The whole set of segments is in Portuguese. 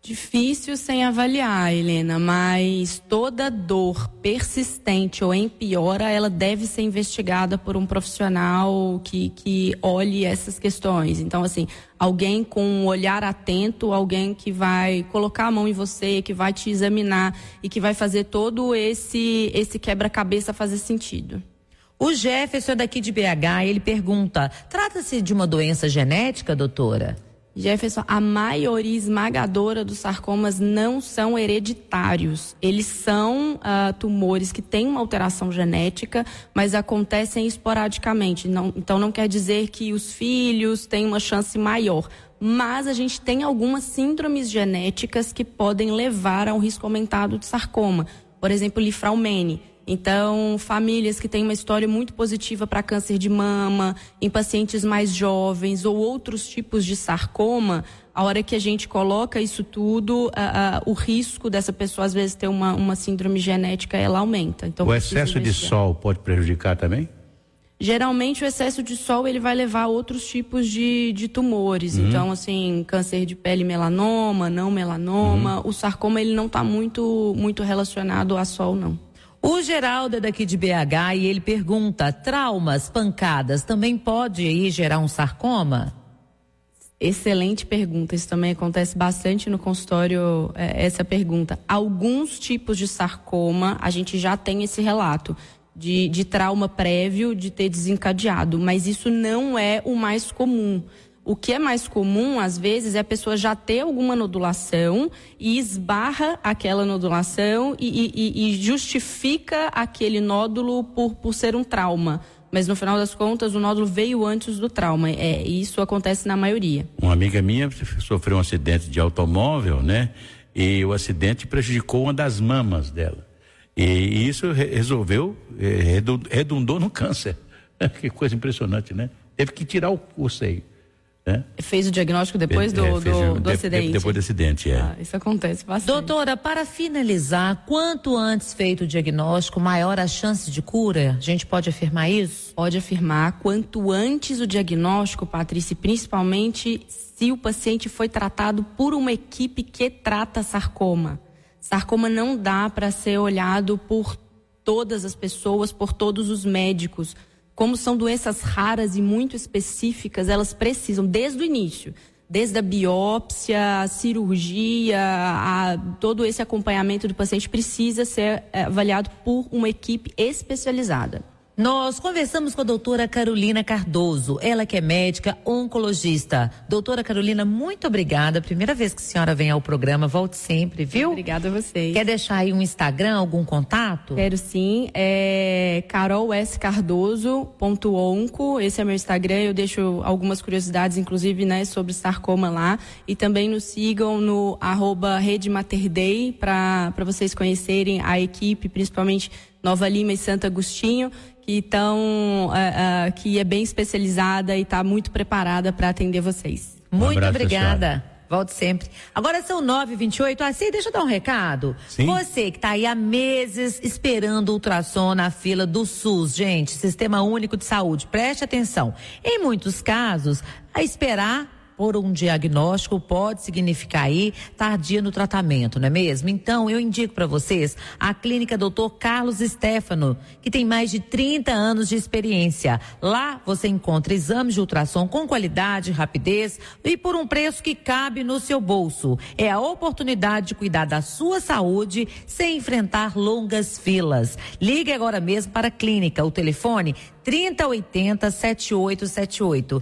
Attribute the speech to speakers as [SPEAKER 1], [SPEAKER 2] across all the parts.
[SPEAKER 1] Difícil sem avaliar, Helena, mas toda dor persistente ou em piora, ela deve ser investigada por um profissional que olhe essas questões. Então, assim, alguém com um olhar atento, alguém que vai colocar a mão em você, que vai te examinar e que vai fazer todo esse quebra-cabeça fazer sentido.
[SPEAKER 2] O Jefferson daqui de BH, ele pergunta, trata-se de uma doença genética, doutora?
[SPEAKER 1] Jefferson, a maioria esmagadora dos sarcomas não são hereditários. Eles são tumores que têm uma alteração genética, mas acontecem esporadicamente. Então não quer dizer que os filhos têm uma chance maior. Mas a gente tem algumas síndromes genéticas que podem levar a um risco aumentado de sarcoma. Por exemplo, Li-Fraumeni. Então, famílias que têm uma história muito positiva para câncer de mama, em pacientes mais jovens ou outros tipos de sarcoma, a hora que a gente coloca isso tudo, o risco dessa pessoa, às vezes, ter uma síndrome genética, ela aumenta. Então,
[SPEAKER 3] o excesso de sol pode prejudicar também?
[SPEAKER 1] Geralmente, o excesso de sol, ele vai levar a outros tipos de tumores. Então, assim, câncer de pele, melanoma, não melanoma. O sarcoma, ele não está muito relacionado a sol, não.
[SPEAKER 2] O Geraldo é daqui de BH e ele pergunta, traumas, pancadas, também pode aí gerar um sarcoma?
[SPEAKER 1] Excelente pergunta, isso também acontece bastante no consultório, essa pergunta. Alguns tipos de sarcoma, a gente já tem esse relato de trauma prévio, de ter desencadeado, mas isso não é o mais comum. O que é mais comum, às vezes, é a pessoa já ter alguma nodulação e esbarra aquela nodulação e justifica aquele nódulo por ser um trauma. Mas, no final das contas, o nódulo veio antes do trauma. Isso acontece na maioria.
[SPEAKER 3] Uma amiga minha sofreu um acidente de automóvel, né? E o acidente prejudicou uma das mamas dela. E isso redundou no câncer. Que coisa impressionante, né? Teve que tirar o seio.
[SPEAKER 1] Fez o diagnóstico depois do acidente?
[SPEAKER 3] Depois do acidente,
[SPEAKER 1] isso acontece bastante.
[SPEAKER 2] Doutora, para finalizar, quanto antes feito o diagnóstico, maior a chance de cura? A gente pode afirmar isso?
[SPEAKER 1] Pode afirmar. Quanto antes o diagnóstico, Patrícia, principalmente se o paciente foi tratado por uma equipe que trata sarcoma. Sarcoma não dá para ser olhado por todas as pessoas, por todos os médicos. Como são doenças raras e muito específicas, elas precisam, desde o início, desde a biópsia, a cirurgia, todo esse acompanhamento do paciente precisa ser avaliado por uma equipe especializada.
[SPEAKER 2] Nós conversamos com a doutora Carolina Cardoso, ela que é médica oncologista. Doutora Carolina, muito obrigada. Primeira vez que a senhora vem ao programa, volte sempre, viu?
[SPEAKER 1] Obrigada a vocês.
[SPEAKER 2] Quer deixar aí um Instagram, algum contato?
[SPEAKER 1] Quero sim, carolscardoso.onco, esse é meu Instagram, eu deixo algumas curiosidades, inclusive, né, sobre sarcoma lá. E também nos sigam no @RedeMaterDei, para vocês conhecerem a equipe, principalmente Nova Lima e Santo Agostinho, que é bem especializada e está muito preparada para atender vocês.
[SPEAKER 2] Muito obrigada. Volte sempre. Agora são 9h28. Assim, deixa eu dar um recado.
[SPEAKER 3] Sim?
[SPEAKER 2] Você que está aí há meses esperando ultrassom na fila do SUS, gente, Sistema Único de Saúde, preste atenção. Em muitos casos, a esperar por um diagnóstico pode significar aí tardia no tratamento, não é mesmo? Então, eu indico para vocês a clínica Dr. Carlos Stefano, que tem mais de 30 anos de experiência. Lá você encontra exames de ultrassom com qualidade, rapidez e por um preço que cabe no seu bolso. É a oportunidade de cuidar da sua saúde sem enfrentar longas filas. Ligue agora mesmo para a clínica. O telefone 3080-7878.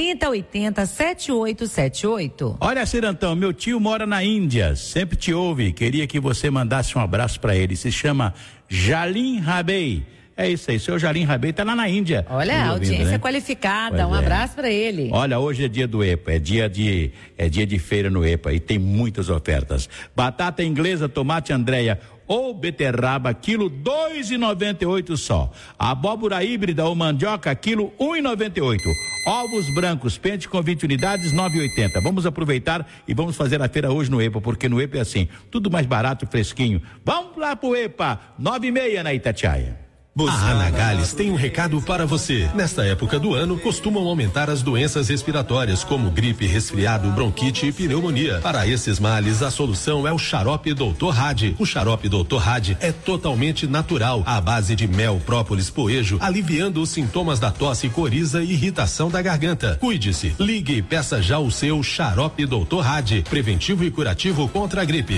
[SPEAKER 2] 3080-7878.
[SPEAKER 3] Olha, Cirantão, meu tio mora na Índia, sempre te ouve, queria que você mandasse um abraço para ele, se chama Jalim Rabei. É isso aí, seu Jalim Rabei tá lá na Índia.
[SPEAKER 2] Olha, a audiência qualificada, um abraço para ele.
[SPEAKER 3] Olha, hoje é dia do EPA, é dia de feira no EPA e tem muitas ofertas. Batata inglesa, tomate Andréia ou beterraba, quilo 2,98 só. Abóbora híbrida ou mandioca, quilo 1,98. Ovos brancos, pente com 20 unidades, 9,80. Vamos aproveitar e vamos fazer a feira hoje no EPA, porque no EPA é assim, tudo mais barato, fresquinho. Vamos lá pro EPA, 9,6 na Itatiaia.
[SPEAKER 4] A Anagales tem um recado para você. Nesta época do ano, costumam aumentar as doenças respiratórias, como gripe, resfriado, bronquite e pneumonia. Para esses males, a solução é o xarope Dr. Hadi. O xarope Dr. Hadi é totalmente natural, à base de mel, própolis, poejo, aliviando os sintomas da tosse, coriza e irritação da garganta. Cuide-se, ligue e peça já o seu xarope Dr. Hadi, preventivo e curativo contra a gripe.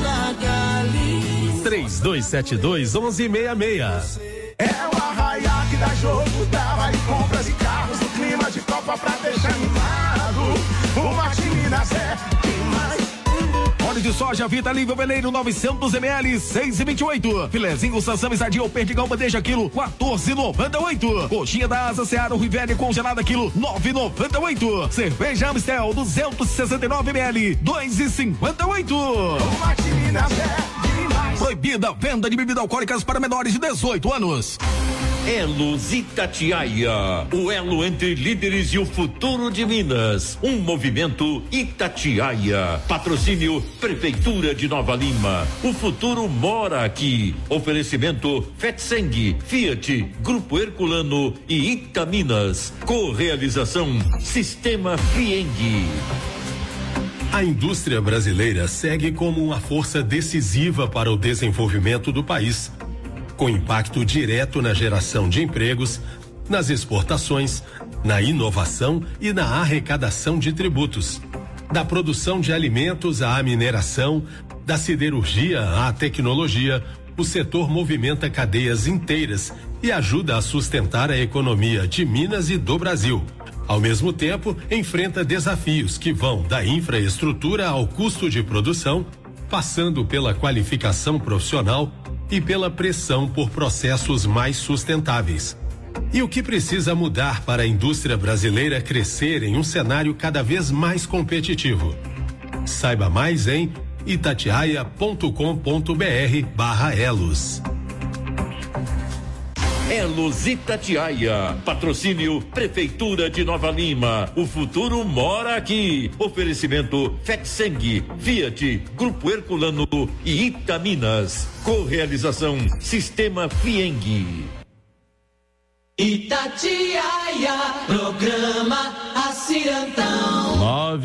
[SPEAKER 5] 3272-1166.
[SPEAKER 6] É o Arraiá que dá jogo, dá vale compras e carros no clima de Copa pra deixar animado. O Martiminas é demais.
[SPEAKER 5] Óleo de soja Vita Nível Veleiro 900 ml 6,28. Filezinho Sassami Sadia ou Perdigão bandeja quilo 14,98. Coxinha da Asa Seara Rivelli congelada quilo 9,98. Cerveja Amstel 269 ml 2,58.
[SPEAKER 6] O Martiminas é demais.
[SPEAKER 5] Proibida a venda de bebidas alcoólicas para menores de 18 anos.
[SPEAKER 7] Elos Itatiaia, o elo entre líderes e o futuro de Minas. Um movimento Itatiaia. Patrocínio Prefeitura de Nova Lima. O futuro mora aqui. Oferecimento Fetseng, Fiat, Grupo Herculano e Itaminas. Correalização Sistema Fieng.
[SPEAKER 4] A indústria brasileira segue como uma força decisiva para o desenvolvimento do país, com impacto direto na geração de empregos, nas exportações, na inovação e na arrecadação de tributos. Da produção de alimentos à mineração, da siderurgia à tecnologia, o setor movimenta cadeias inteiras e ajuda a sustentar a economia de Minas e do Brasil. Ao mesmo tempo, enfrenta desafios que vão da infraestrutura ao custo de produção, passando pela qualificação profissional e pela pressão por processos mais sustentáveis. E o que precisa mudar para a indústria brasileira crescer em um cenário cada vez mais competitivo? Saiba mais em itatiaia.com.br/elos.
[SPEAKER 7] Elos Itatiaia, patrocínio Prefeitura de Nova Lima. O futuro mora aqui. Oferecimento Fetseng, Fiat, Grupo Herculano e Itaminas. Correalização Sistema Fieng.
[SPEAKER 8] Itatiaia, programa Acirantão.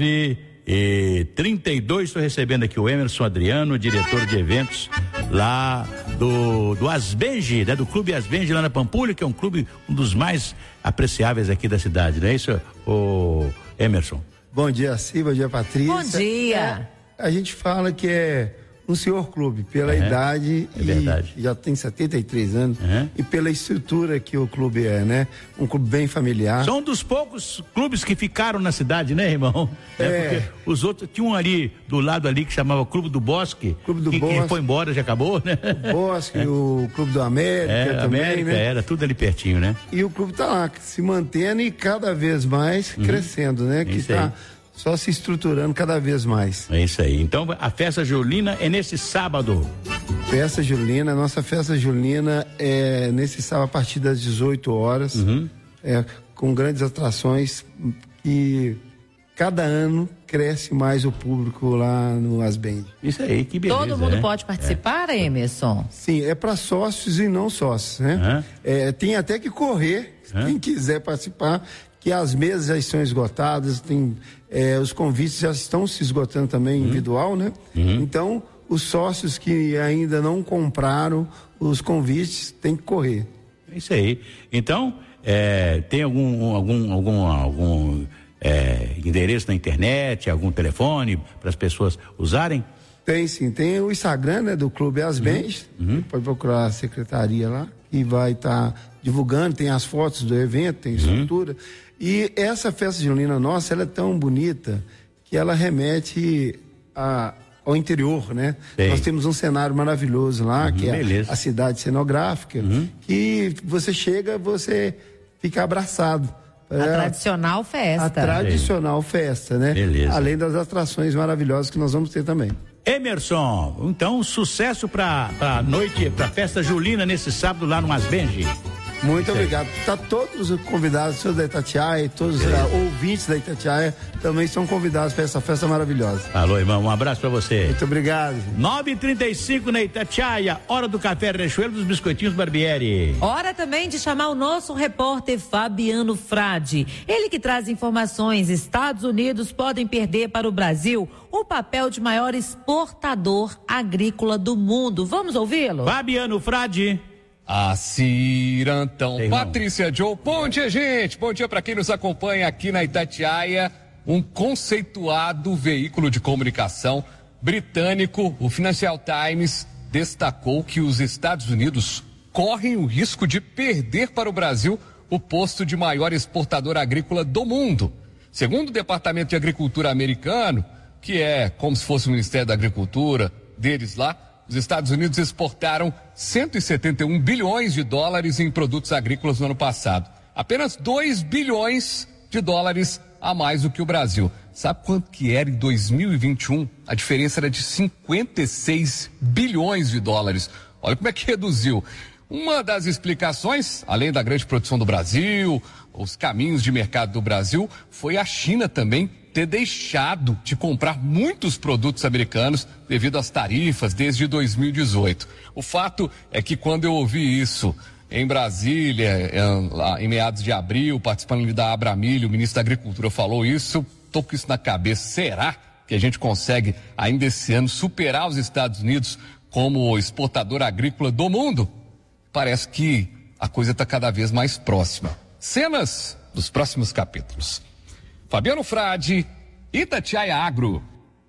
[SPEAKER 3] 9h32, estou recebendo aqui o Emerson Adriano, diretor de eventos lá do Asbenji, né? Do Clube Asbenji lá na Pampulha, que é um clube, um dos mais apreciáveis aqui da cidade, não é isso, o Emerson?
[SPEAKER 9] Bom dia, Silvia, bom dia, Patrícia.
[SPEAKER 2] Bom dia.
[SPEAKER 9] A gente fala que é um senhor clube, pela idade,
[SPEAKER 3] verdade.
[SPEAKER 9] Já tem 73 anos, e pela estrutura que o clube é, né? Um clube bem familiar.
[SPEAKER 3] São um dos poucos clubes que ficaram na cidade, né, irmão? Porque os outros, tinha um ali, do lado ali, que chamava Clube do Bosque, que foi embora, já acabou, né?
[SPEAKER 9] O Bosque, o Clube do América também,
[SPEAKER 3] América,
[SPEAKER 9] né?
[SPEAKER 3] Era tudo ali pertinho, né?
[SPEAKER 9] E o clube tá lá, se mantendo e cada vez mais crescendo, né? Que tá só se estruturando cada vez mais.
[SPEAKER 3] É isso aí. Então, a festa julina é nesse sábado.
[SPEAKER 9] Festa julina, nossa festa julina é nesse sábado a partir das 18 horas, com grandes atrações, e cada ano cresce mais o público lá no Asbenji.
[SPEAKER 3] Isso aí, que beleza.
[SPEAKER 2] Todo mundo pode participar, Emerson?
[SPEAKER 9] Sim, é para sócios e não sócios, né? Tem até que correr, quem quiser participar, que as mesas já estão esgotadas, os convites já estão se esgotando também individual, né? Então, os sócios que ainda não compraram os convites têm que correr.
[SPEAKER 3] É isso aí. Então, tem algum endereço na internet, algum telefone para as pessoas usarem?
[SPEAKER 9] Tem sim, tem o Instagram, né, do Clube Asbenji, pode procurar a secretaria lá, e vai estar divulgando, tem as fotos do evento, tem estrutura. E essa festa junina nossa, ela é tão bonita que ela remete ao interior, né? Nós temos um cenário maravilhoso lá, que é a cidade cenográfica, que você chega, você fica abraçado.
[SPEAKER 2] A tradicional festa.
[SPEAKER 9] A tradicional festa, né?
[SPEAKER 3] Beleza.
[SPEAKER 9] Além das atrações maravilhosas que nós vamos ter também.
[SPEAKER 3] Emerson, então sucesso pra noite, pra festa julina nesse sábado lá no Asbenji.
[SPEAKER 9] Muito obrigado. Tá todos os convidados, os senhores da Itatiaia, todos os ouvintes da Itatiaia também são convidados para essa festa maravilhosa.
[SPEAKER 3] Alô, irmão, um abraço para você.
[SPEAKER 9] Muito obrigado.
[SPEAKER 3] 9h35 na Itatiaia, hora do café Riachuelo dos biscoitinhos Barbieri.
[SPEAKER 2] Hora também de chamar o nosso repórter Fabiano Frade. Ele que traz informações. Estados Unidos podem perder para o Brasil o papel de maior exportador agrícola do mundo. Vamos ouvi-lo?
[SPEAKER 3] Fabiano Frade.
[SPEAKER 10] Cirantão. Patrícia Joe, bom dia, gente. Bom dia para quem nos acompanha aqui na Itatiaia. Um conceituado veículo de comunicação britânico, o Financial Times, destacou que os Estados Unidos correm o risco de perder para o Brasil o posto de maior exportador agrícola do mundo. Segundo o Departamento de Agricultura americano, que é como se fosse o Ministério da Agricultura deles lá, os Estados Unidos exportaram 171 bilhões de dólares em produtos agrícolas no ano passado. Apenas 2 bilhões de dólares a mais do que o Brasil. Sabe quanto que era em 2021? A diferença era de 56 bilhões de dólares. Olha como é que reduziu. Uma das explicações, além da grande produção do Brasil, os caminhos de mercado do Brasil, foi a China também ter deixado de comprar muitos produtos americanos devido às tarifas desde 2018. O fato é que quando eu ouvi isso em Brasília, em meados de abril, participando da Abramilho, o ministro da Agricultura falou isso, tô com isso na cabeça. Será que a gente consegue ainda esse ano superar os Estados Unidos como exportador agrícola do mundo? Parece que a coisa está cada vez mais próxima. Cenas dos próximos capítulos. Fabiano Frade, Itatiaia Agro.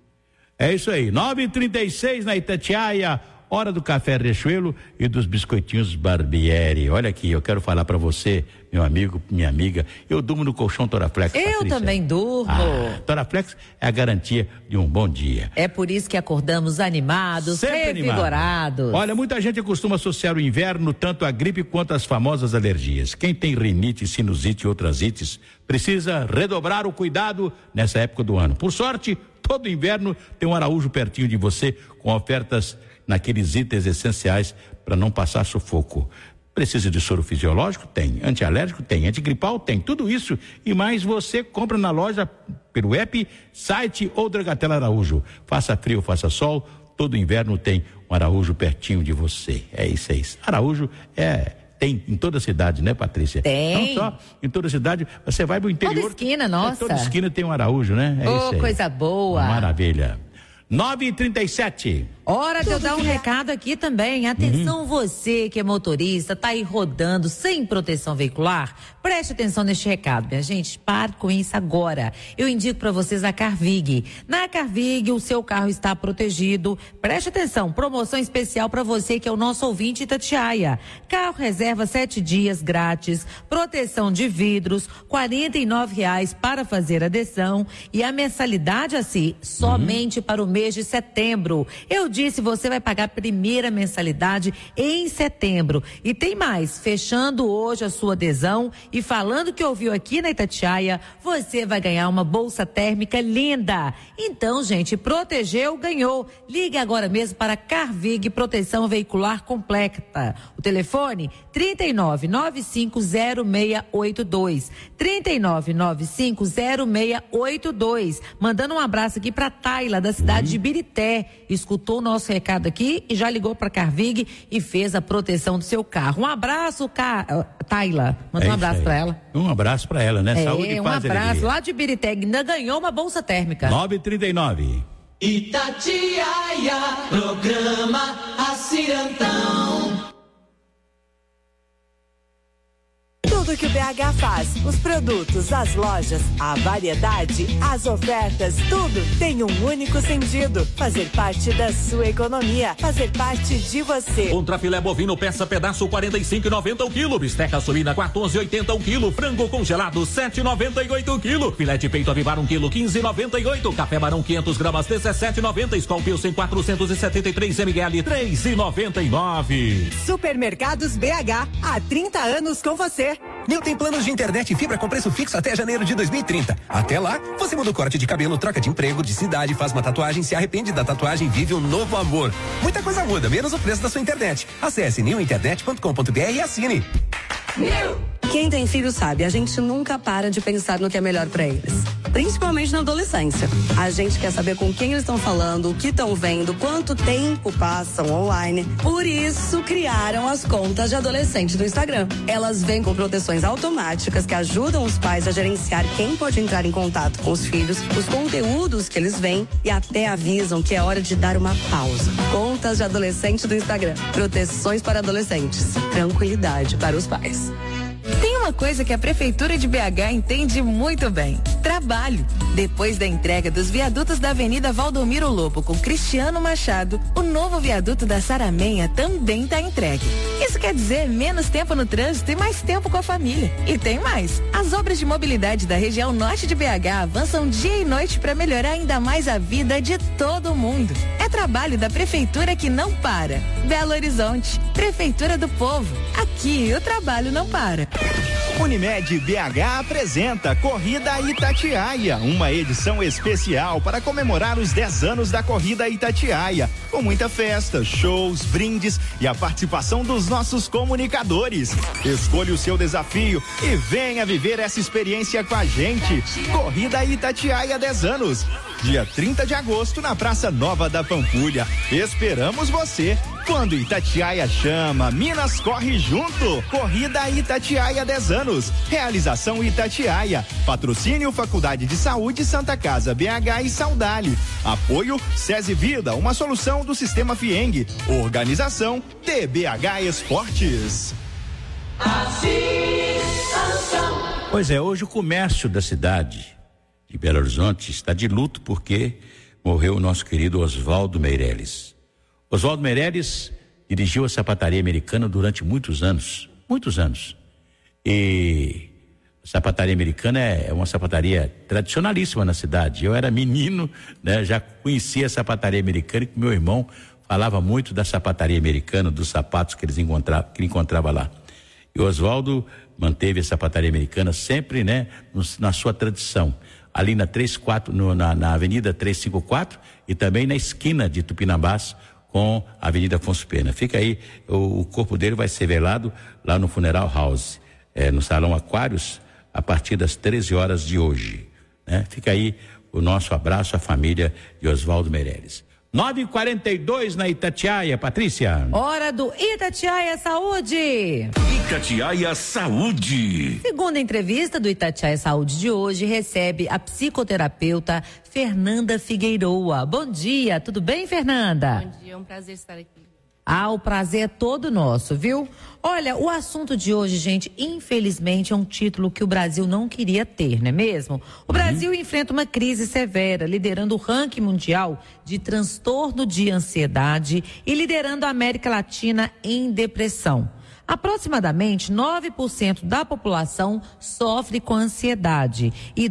[SPEAKER 3] É isso aí, 9h36 na Itatiaia, hora do café Riachuelo e dos biscoitinhos Barbieri. Olha aqui, eu quero falar para você, meu amigo, minha amiga, eu durmo no colchão Toraflex.
[SPEAKER 2] Eu
[SPEAKER 3] Patrícia.
[SPEAKER 2] também durmo.
[SPEAKER 3] Toraflex é a garantia de um bom dia.
[SPEAKER 2] É por isso que acordamos animados,
[SPEAKER 3] Sempre
[SPEAKER 2] revigorados.
[SPEAKER 3] Animado. Olha, muita gente costuma associar o inverno tanto à gripe quanto às famosas alergias. Quem tem rinite, sinusite e outras ites precisa redobrar o cuidado nessa época do ano. Por sorte, todo inverno tem um Araújo pertinho de você com ofertas naqueles itens essenciais para não passar sufoco. Precisa de soro fisiológico? Tem. Antialérgico? Tem. Antigripal? Tem. Tudo isso e mais você compra na loja, pelo app, site ou Dragatela Araújo. Faça frio, faça sol, todo inverno tem um Araújo pertinho de você. É isso aí. Araújo tem em toda a cidade, né, Patrícia?
[SPEAKER 2] Tem.
[SPEAKER 3] Não só em toda a cidade, você vai pro interior.
[SPEAKER 2] Toda esquina, nossa.
[SPEAKER 3] Toda esquina tem um Araújo, né? É isso aí.
[SPEAKER 2] Coisa boa.
[SPEAKER 3] Maravilha. 9h37.
[SPEAKER 2] Hora de eu dar um recado aqui também. Atenção, você que é motorista, tá aí rodando sem proteção veicular. Preste atenção neste recado, minha gente. Pare com isso agora. Eu indico para vocês a Carvig. Na Carvig, o seu carro está protegido. Preste atenção, promoção especial para você que é o nosso ouvinte Itatiaia. Carro reserva 7 dias grátis, proteção de vidros, R$49 para fazer adesão e a mensalidade assim, somente para o mês de setembro. Eu disse, você vai pagar a primeira mensalidade em setembro. E tem mais, fechando hoje a sua adesão e falando que ouviu aqui na Itatiaia, você vai ganhar uma bolsa térmica linda. Então, gente, protegeu, ganhou. Ligue agora mesmo para Carvig Proteção Veicular Completa. O telefone 39950682. 39950682. Mandando um abraço aqui para Taila, da cidade de Birité. Escutou o nosso recado aqui e já ligou para Carvig e fez a proteção do seu carro. Um abraço, Taila. Manda um abraço para ela.
[SPEAKER 3] Um abraço para ela, né? Saúde e paz.
[SPEAKER 2] Um abraço lá de Birité. Ainda ganhou uma bolsa térmica.
[SPEAKER 3] 9h39.
[SPEAKER 8] Itatiaia, programa Acirantão.
[SPEAKER 11] Tudo que o BH faz, os produtos, as lojas, a variedade, as ofertas, tudo tem um único sentido. Fazer parte da sua economia, fazer parte de você.
[SPEAKER 12] Contrafilé bovino peça pedaço 45,90 o quilo, bisteca suína 14,80 o quilo, frango congelado 7,98 o quilo, filé de peito avivar 1 quilo 15,98, café Barão 500 gramas 17,90, Skol Pilsen 473 ml 3,99.
[SPEAKER 11] Supermercados BH, há 30 anos com você.
[SPEAKER 13] Nil tem planos de internet e fibra com preço fixo até janeiro de 2030. Até lá, você muda o corte de cabelo, troca de emprego, de cidade, faz uma tatuagem, se arrepende da tatuagem, vive um novo amor. Muita coisa muda, menos o preço da sua internet. Acesse nilinternet.com.br e assine.
[SPEAKER 14] Quem tem filho sabe, a gente nunca para de pensar no que é melhor pra eles. Principalmente na adolescência. A gente quer saber com quem eles estão falando, o que estão vendo, quanto tempo passam online. Por isso, criaram as contas de adolescente do Instagram. Elas vêm com proteções automáticas que ajudam os pais a gerenciar quem pode entrar em contato com os filhos, os conteúdos que eles veem e até avisam que é hora de dar uma pausa. Contas de adolescente do Instagram. Proteções para adolescentes. Tranquilidade para os pais.
[SPEAKER 15] Tem uma coisa que a Prefeitura de BH entende muito bem: trabalho. Depois da entrega dos viadutos da Avenida Valdomiro Lobo com Cristiano Machado, o novo viaduto da Saramenha também está entregue. Isso quer dizer menos tempo no trânsito e mais tempo com a família. E tem mais: as obras de mobilidade da região norte de BH avançam dia e noite para melhorar ainda mais a vida de todo mundo. É trabalho da Prefeitura que não para. Belo Horizonte, Prefeitura do Povo. Aqui o trabalho não para.
[SPEAKER 16] Unimed BH apresenta Corrida Itatiaia, uma edição especial para comemorar os 10 anos da Corrida Itatiaia, com muita festa, shows, brindes e a participação dos nossos comunicadores. Escolha o seu desafio e venha viver essa experiência com a gente. Corrida Itatiaia 10 anos, dia 30 de agosto na Praça Nova da Pampulha. Esperamos você. Quando Itatiaia chama, Minas corre junto. Corrida Itatiaia 10 anos. Realização Itatiaia. Patrocínio Faculdade de Saúde Santa Casa BH e Saudale. Apoio SESI Vida, uma solução do Sistema Fieng. Organização TBH Esportes.
[SPEAKER 3] Pois é, hoje o comércio da cidade de Belo Horizonte está de luto porque morreu o nosso querido Oswaldo Meirelles. Oswaldo Meirelles dirigiu a sapataria americana durante muitos anos. E a sapataria americana é uma sapataria tradicionalíssima na cidade. Eu era menino, né? Já conhecia a sapataria americana e com meu irmão falava muito da sapataria americana, dos sapatos que ele encontrava lá. E o Oswaldo manteve a sapataria americana sempre, né? Na sua tradição. Ali na na Avenida 354 e também na esquina de Tupinambás com a Avenida Afonso Pena. Fica aí, o corpo dele vai ser velado lá no Funeral House, no Salão Aquários, a partir das 13 horas de hoje, né? Fica aí o nosso abraço à família de Oswaldo Meirelles. 9h42 na Itatiaia, Patrícia.
[SPEAKER 2] Hora do Itatiaia Saúde.
[SPEAKER 7] Itatiaia Saúde.
[SPEAKER 2] Segunda entrevista do Itatiaia Saúde de hoje recebe a psicoterapeuta Fernanda Figueiroa. Bom dia, tudo bem, Fernanda?
[SPEAKER 17] Bom dia, é um prazer estar aqui.
[SPEAKER 2] O prazer é todo nosso, viu? Olha, o assunto de hoje, gente, infelizmente é um título que o Brasil não queria ter, não é mesmo? O Brasil enfrenta uma crise severa, liderando o ranking mundial de transtorno de ansiedade e liderando a América Latina em depressão. Aproximadamente 9% da população sofre com ansiedade e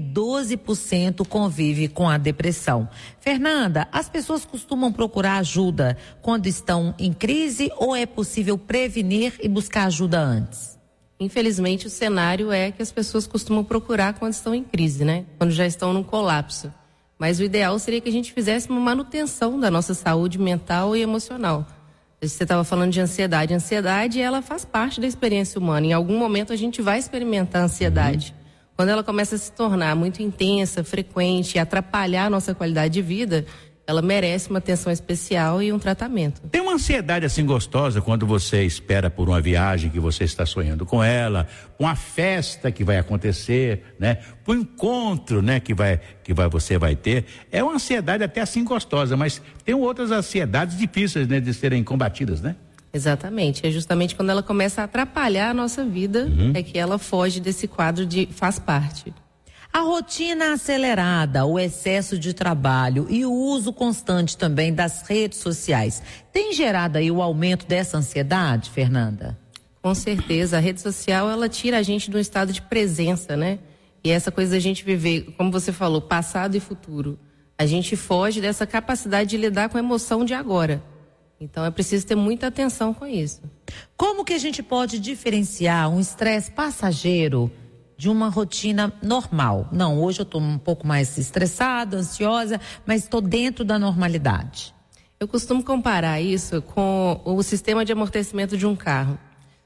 [SPEAKER 2] 12% convive com a depressão. Fernanda, as pessoas costumam procurar ajuda quando estão em crise ou é possível prevenir e buscar ajuda antes?
[SPEAKER 17] Infelizmente, o cenário é que as pessoas costumam procurar quando estão em crise, né? Quando já estão num colapso. Mas o ideal seria que a gente fizesse uma manutenção da nossa saúde mental e emocional. Você estava falando de ansiedade. A ansiedade, ela faz parte da experiência humana. Em algum momento a gente vai experimentar a ansiedade. Quando ela começa a se tornar muito intensa, frequente e atrapalhar a nossa qualidade de vida, ela merece uma atenção especial e um tratamento.
[SPEAKER 3] Tem uma ansiedade assim gostosa quando você espera por uma viagem que você está sonhando com ela, uma festa que vai acontecer, né? Um encontro, né? Você vai ter. É uma ansiedade até assim gostosa, mas tem outras ansiedades difíceis, né? De serem combatidas, né?
[SPEAKER 17] Exatamente. É justamente quando ela começa a atrapalhar a nossa vida, é que ela foge desse quadro de faz parte.
[SPEAKER 2] A rotina acelerada, o excesso de trabalho e o uso constante também das redes sociais tem gerado aí o aumento dessa ansiedade, Fernanda?
[SPEAKER 17] Com certeza. A rede social, ela tira a gente de um estado de presença, né? E essa coisa da gente viver, como você falou, passado e futuro. A gente foge dessa capacidade de lidar com a emoção de agora. Então é preciso ter muita atenção com isso.
[SPEAKER 2] Como que a gente pode diferenciar um estresse passageiro de uma rotina normal? Não, hoje eu estou um pouco mais estressada, ansiosa, mas estou dentro da normalidade.
[SPEAKER 17] Eu costumo comparar isso com o sistema de amortecimento de um carro.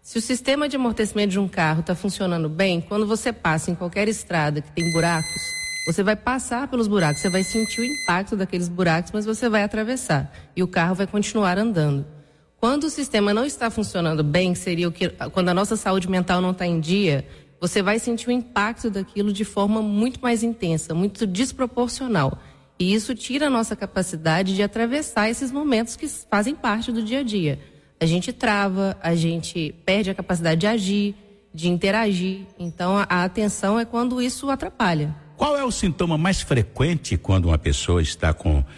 [SPEAKER 17] Se o sistema de amortecimento de um carro está funcionando bem, quando você passa em qualquer estrada que tem buracos, você vai passar pelos buracos, você vai sentir o impacto daqueles buracos, mas você vai atravessar e o carro vai continuar andando. Quando o sistema não está funcionando bem, seria quando a nossa saúde mental não está em dia, você vai sentir o impacto daquilo de forma muito mais intensa, muito desproporcional. E isso tira a nossa capacidade de atravessar esses momentos que fazem parte do dia a dia. A gente trava, a gente perde a capacidade de agir, de interagir. Então, a atenção é quando isso atrapalha.
[SPEAKER 3] Qual é o sintoma mais frequente quando uma pessoa está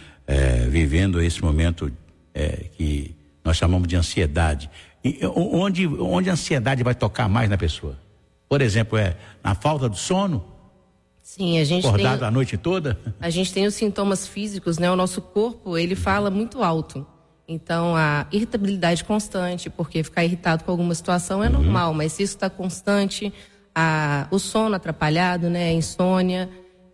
[SPEAKER 3] vivendo esse momento que nós chamamos de ansiedade? E onde a ansiedade vai tocar mais na pessoa? Por exemplo, na falta do sono?
[SPEAKER 17] Sim, a gente
[SPEAKER 3] acordado a noite toda?
[SPEAKER 17] A gente tem os sintomas físicos, né? O nosso corpo, ele fala muito alto. Então, a irritabilidade constante, porque ficar irritado com alguma situação é normal, mas se isso está constante, o sono atrapalhado, né? A insônia,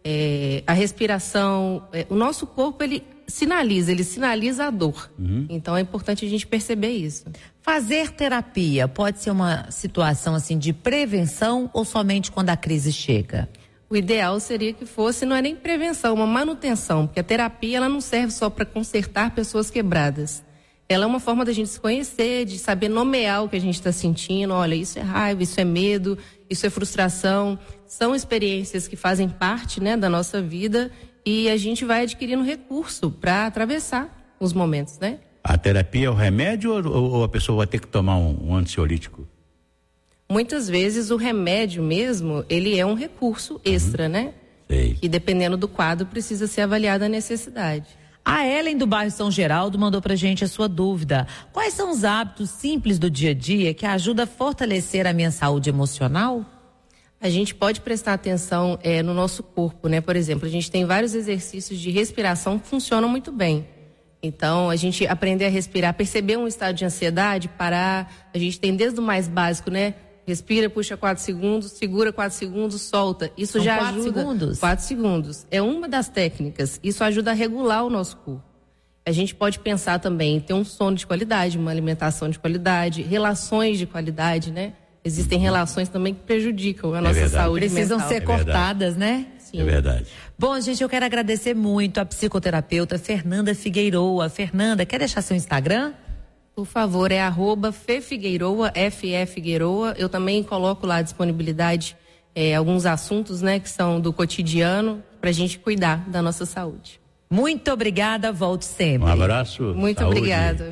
[SPEAKER 17] a respiração, o nosso corpo, ele sinaliza a dor. Então, é importante a gente perceber isso.
[SPEAKER 2] Fazer terapia pode ser uma situação assim de prevenção ou somente quando a crise chega?
[SPEAKER 17] O ideal seria que fosse, não é nem prevenção, uma manutenção, porque a terapia ela não serve só para consertar pessoas quebradas. Ela é uma forma da gente se conhecer, de saber nomear o que a gente está sentindo. Olha, isso é raiva, isso é medo, isso é frustração. São experiências que fazem parte, né, da nossa vida e a gente vai adquirindo recurso para atravessar os momentos, né?
[SPEAKER 3] A terapia é o remédio ou a pessoa vai ter que tomar um ansiolítico?
[SPEAKER 17] Muitas vezes o remédio mesmo, ele é um recurso extra, né?
[SPEAKER 3] Sei.
[SPEAKER 17] E dependendo do quadro, precisa ser avaliada a necessidade.
[SPEAKER 2] A Ellen do bairro São Geraldo mandou pra gente a sua dúvida. Quais são os hábitos simples do dia a dia que ajudam a fortalecer a minha saúde emocional?
[SPEAKER 17] A gente pode prestar atenção no nosso corpo, né? Por exemplo, a gente tem vários exercícios de respiração que funcionam muito bem. Então, a gente aprender a respirar, perceber um estado de ansiedade, parar. A gente tem desde o mais básico, né? Respira, puxa 4 segundos, segura 4 segundos, solta. Isso já ajuda. 4
[SPEAKER 2] segundos?
[SPEAKER 17] 4 segundos. É uma das técnicas. Isso ajuda a regular o nosso corpo. A gente pode pensar também em ter um sono de qualidade, uma alimentação de qualidade, relações de qualidade, né? Existem relações também que prejudicam a nossa saúde mental.
[SPEAKER 2] Precisam ser cortadas, né?
[SPEAKER 17] Sim.
[SPEAKER 3] É verdade.
[SPEAKER 2] Bom, gente, eu quero agradecer muito a psicoterapeuta Fernanda Figueiroa. Fernanda, quer deixar seu Instagram?
[SPEAKER 17] Por favor, é @FeFigueiroa, Figueiroa. Eu também coloco lá à disponibilidade alguns assuntos, né, que são do cotidiano, pra gente cuidar da nossa saúde.
[SPEAKER 2] Muito obrigada, volte sempre.
[SPEAKER 3] Um abraço.
[SPEAKER 17] Muito obrigada.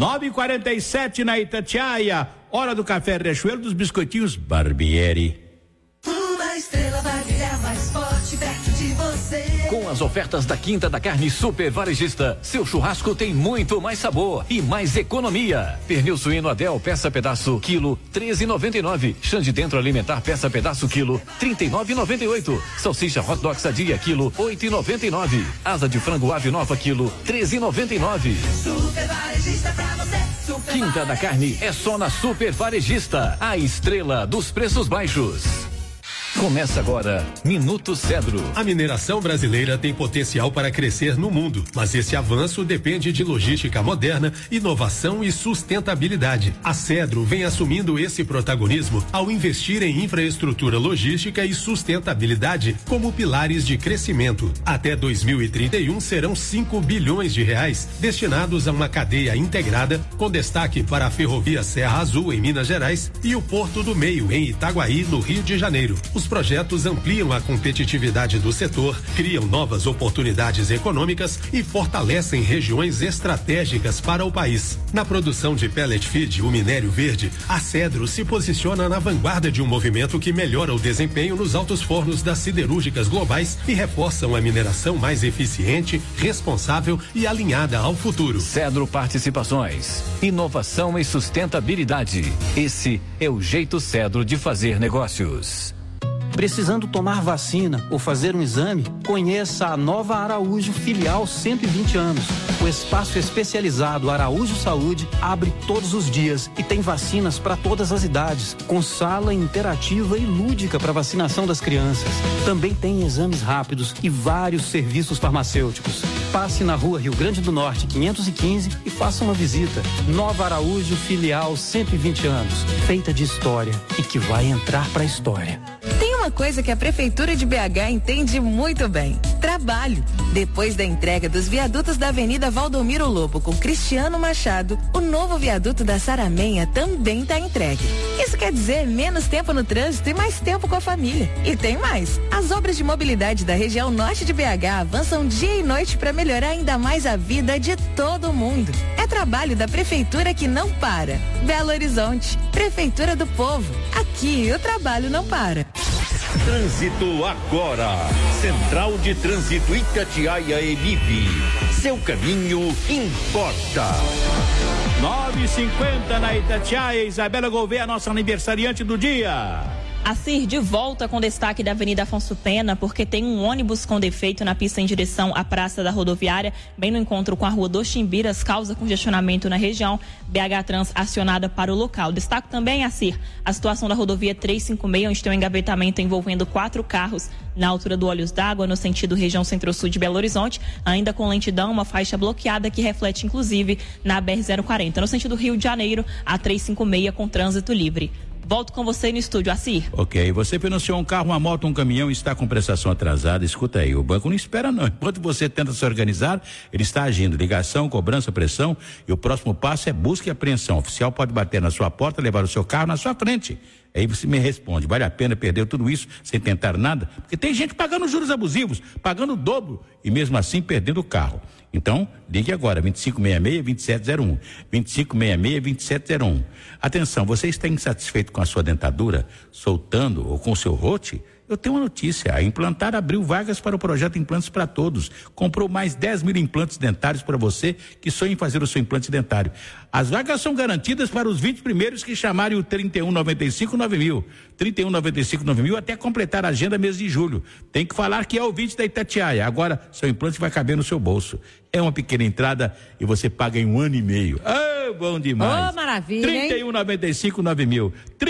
[SPEAKER 3] 9h47 na Itatiaia, hora do café Riachuelo dos biscoitinhos Barbieri.
[SPEAKER 8] Uma estrela vai brilhar mais forte perto de você.
[SPEAKER 12] Com as ofertas da Quinta da Carne Super Varejista, seu churrasco tem muito mais sabor e mais economia. Pernil suíno Adel, peça pedaço, quilo, 13,99. Chã de dentro alimentar, peça pedaço, quilo, 39,98. Salsicha hot dog sadia, quilo, 8,99. Asa de frango ave nova, quilo, 13,99.
[SPEAKER 8] Super Varejista pra você. Super
[SPEAKER 12] Quinta da Carne é só na Super Varejista, a estrela dos preços baixos. Começa agora, Minuto Cedro.
[SPEAKER 4] A mineração brasileira tem potencial para crescer no mundo, mas esse avanço depende de logística moderna, inovação e sustentabilidade. A Cedro vem assumindo esse protagonismo ao investir em infraestrutura logística e sustentabilidade como pilares de crescimento. Até 2031 serão 5 bilhões de reais destinados a uma cadeia integrada, com destaque para a Ferrovia Serra Azul em Minas Gerais e o Porto do Meio em Itaguaí, no Rio de Janeiro. Os projetos ampliam a competitividade do setor, criam novas oportunidades econômicas e fortalecem regiões estratégicas para o país. Na produção de pellet feed, o minério verde, a Cedro se posiciona na vanguarda de um movimento que melhora o desempenho nos altos fornos das siderúrgicas globais e reforçam a mineração mais eficiente, responsável e alinhada ao futuro.
[SPEAKER 12] Cedro Participações, inovação e sustentabilidade. Esse é o jeito Cedro de fazer negócios.
[SPEAKER 18] Precisando tomar vacina ou fazer um exame? Conheça a Nova Araújo Filial 120 anos. O espaço especializado Araújo Saúde abre todos os dias e tem vacinas para todas as idades, com sala interativa e lúdica para vacinação das crianças. Também tem exames rápidos e vários serviços farmacêuticos. Passe na Rua Rio Grande do Norte 515 e faça uma visita. Nova Araújo Filial 120 anos, feita de história e que vai entrar para a história.
[SPEAKER 15] Tem uma coisa que a Prefeitura de BH entende muito bem: trabalho. Depois da entrega dos viadutos da Avenida Valdomiro Lobo com Cristiano Machado, o novo viaduto da Saramenha também está entregue. Isso quer dizer menos tempo no trânsito e mais tempo com a família. E tem mais: as obras de mobilidade da região norte de BH avançam dia e noite para melhorar ainda mais a vida de todo mundo. É trabalho da Prefeitura que não para. Belo Horizonte, Prefeitura do Povo. Aqui o trabalho não para.
[SPEAKER 7] Trânsito agora. Central de Trânsito Itatiaia Emip. Seu caminho importa.
[SPEAKER 3] 9h50 na Itatiaia. Isabela Gouveia, nossa aniversariante do dia.
[SPEAKER 19] A CIR de volta com destaque da Avenida Afonso Pena, porque tem um ônibus com defeito na pista em direção à Praça da Rodoviária, bem no encontro com a Rua dos Chimbiras, causa congestionamento na região. BH Trans acionada para o local. Destaque também a CIR, a situação da rodovia 356, onde tem um engavetamento envolvendo 4 carros na altura do Olhos d'Água, no sentido região centro-sul de Belo Horizonte, ainda com lentidão, uma faixa bloqueada que reflete inclusive na BR-040. No sentido Rio de Janeiro, a 356 com trânsito livre. Volto com você no estúdio, Assir.
[SPEAKER 3] Ok, você financiou um carro, uma moto, um caminhão e está com prestação atrasada, escuta aí, o banco não espera não, enquanto você tenta se organizar, ele está agindo, ligação, cobrança, pressão, e o próximo passo é busca e apreensão. O oficial pode bater na sua porta, levar o seu carro na sua frente. Aí você me responde, vale a pena perder tudo isso sem tentar nada? Porque tem gente pagando juros abusivos, pagando o dobro e mesmo assim perdendo o carro. Então, ligue agora, 2566-2701, 2566-2701. Atenção, você está insatisfeito com a sua dentadura, soltando ou com o seu rote? Eu tenho uma notícia, a Implantar abriu vagas para o projeto Implantes para Todos. Comprou mais 10 mil implantes dentários para você que sonha em fazer o seu implante dentário. As vagas são garantidas para os 20 primeiros que chamarem o 3195-9000. 3195-9000 até completar a agenda mês de julho. Tem que falar que é ouvinte da Itatiaia. Agora, seu implante vai caber no seu bolso. É uma pequena entrada e você paga em 1 ano e meio. Ah, bom demais.
[SPEAKER 2] Oh, maravilha,
[SPEAKER 3] 3195-9000.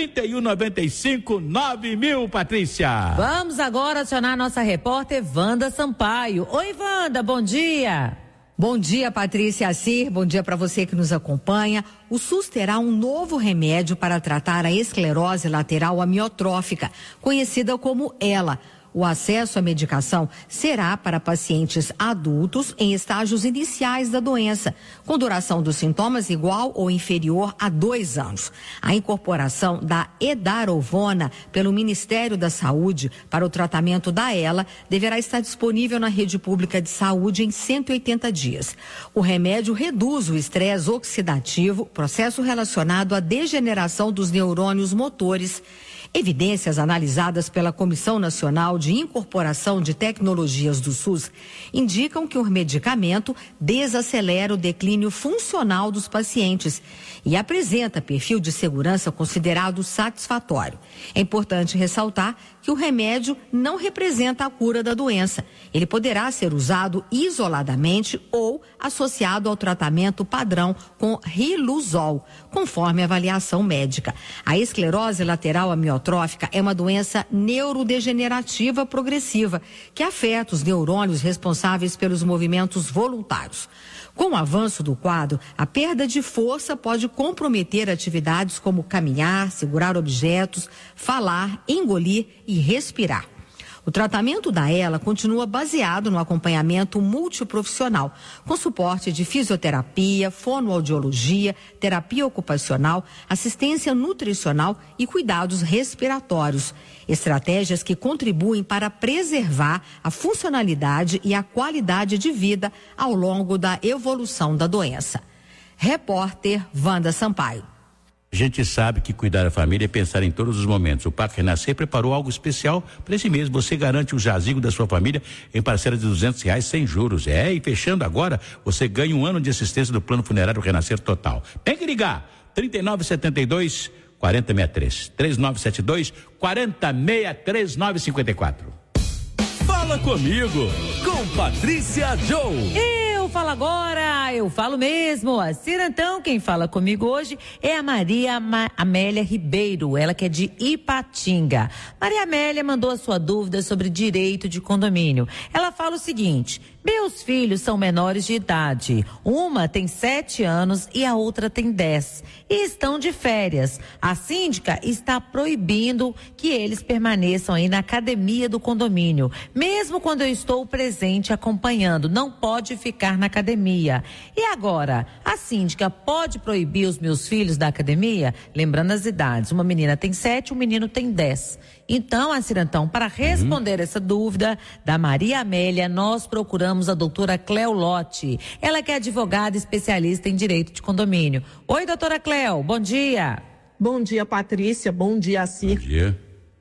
[SPEAKER 3] 3195-9000, Patrícia.
[SPEAKER 2] Vamos agora acionar nossa repórter Wanda Sampaio. Oi, Wanda, bom dia.
[SPEAKER 20] Bom dia, Patrícia Assir. Bom dia para você que nos acompanha. O SUS terá um novo remédio para tratar a esclerose lateral amiotrófica, conhecida como ELA. O acesso à medicação será para pacientes adultos em estágios iniciais da doença, com duração dos sintomas igual ou inferior a 2 anos. A incorporação da edarovona pelo Ministério da Saúde para o tratamento da ELA deverá estar disponível na rede pública de saúde em 180 dias. O remédio reduz o estresse oxidativo, processo relacionado à degeneração dos neurônios motores. Evidências analisadas pela Comissão Nacional de Incorporação de Tecnologias do SUS indicam que o medicamento desacelera o declínio funcional dos pacientes e apresenta perfil de segurança considerado satisfatório. É importante ressaltar que o remédio não representa a cura da doença. Ele poderá ser usado isoladamente ou associado ao tratamento padrão com Riluzol, conforme avaliação médica. A esclerose lateral amiotrófica é uma doença neurodegenerativa progressiva que afeta os neurônios responsáveis pelos movimentos voluntários. Com o avanço do quadro, a perda de força pode comprometer atividades como caminhar, segurar objetos, falar, engolir e respirar. O tratamento da ELA continua baseado no acompanhamento multiprofissional, com suporte de fisioterapia, fonoaudiologia, terapia ocupacional, assistência nutricional e cuidados respiratórios. Estratégias que contribuem para preservar a funcionalidade e a qualidade de vida ao longo da evolução da doença. Repórter Wanda Sampaio.
[SPEAKER 3] A gente sabe que cuidar da família é pensar em todos os momentos. O Parque Renascer preparou algo especial para esse mês. Você garante o jazigo da sua família em parcela de R$200 sem juros. E fechando agora, você ganha 1 ano de assistência do Plano Funerário Renascer Total. Tem que ligar, 3972 4063. 3972-4063-954.
[SPEAKER 21] Fala comigo, com Patrícia Joe.
[SPEAKER 2] Eu falo agora, eu falo mesmo. Cirantão, quem fala comigo hoje é a Maria Amélia Ribeiro, ela que é de Ipatinga. Maria Amélia mandou a sua dúvida sobre direito de condomínio. Ela fala o seguinte: meus filhos são menores de idade. Uma tem 7 anos e a outra tem 10. E estão de férias. A síndica está proibindo que eles permaneçam aí na academia do condomínio. Mesmo quando eu estou presente acompanhando, não pode ficar na academia. E agora, a síndica pode proibir os meus filhos da academia? Lembrando as idades, uma menina tem 7, um menino tem 10. Então, Cirantão, para responder essa dúvida da Maria Amélia, nós procuramos a doutora Cleo Lotti. Ela que é advogada especialista em direito de condomínio. Oi, doutora Cleo, bom dia.
[SPEAKER 22] Bom dia, Patrícia, bom dia, Cir.
[SPEAKER 3] Bom dia.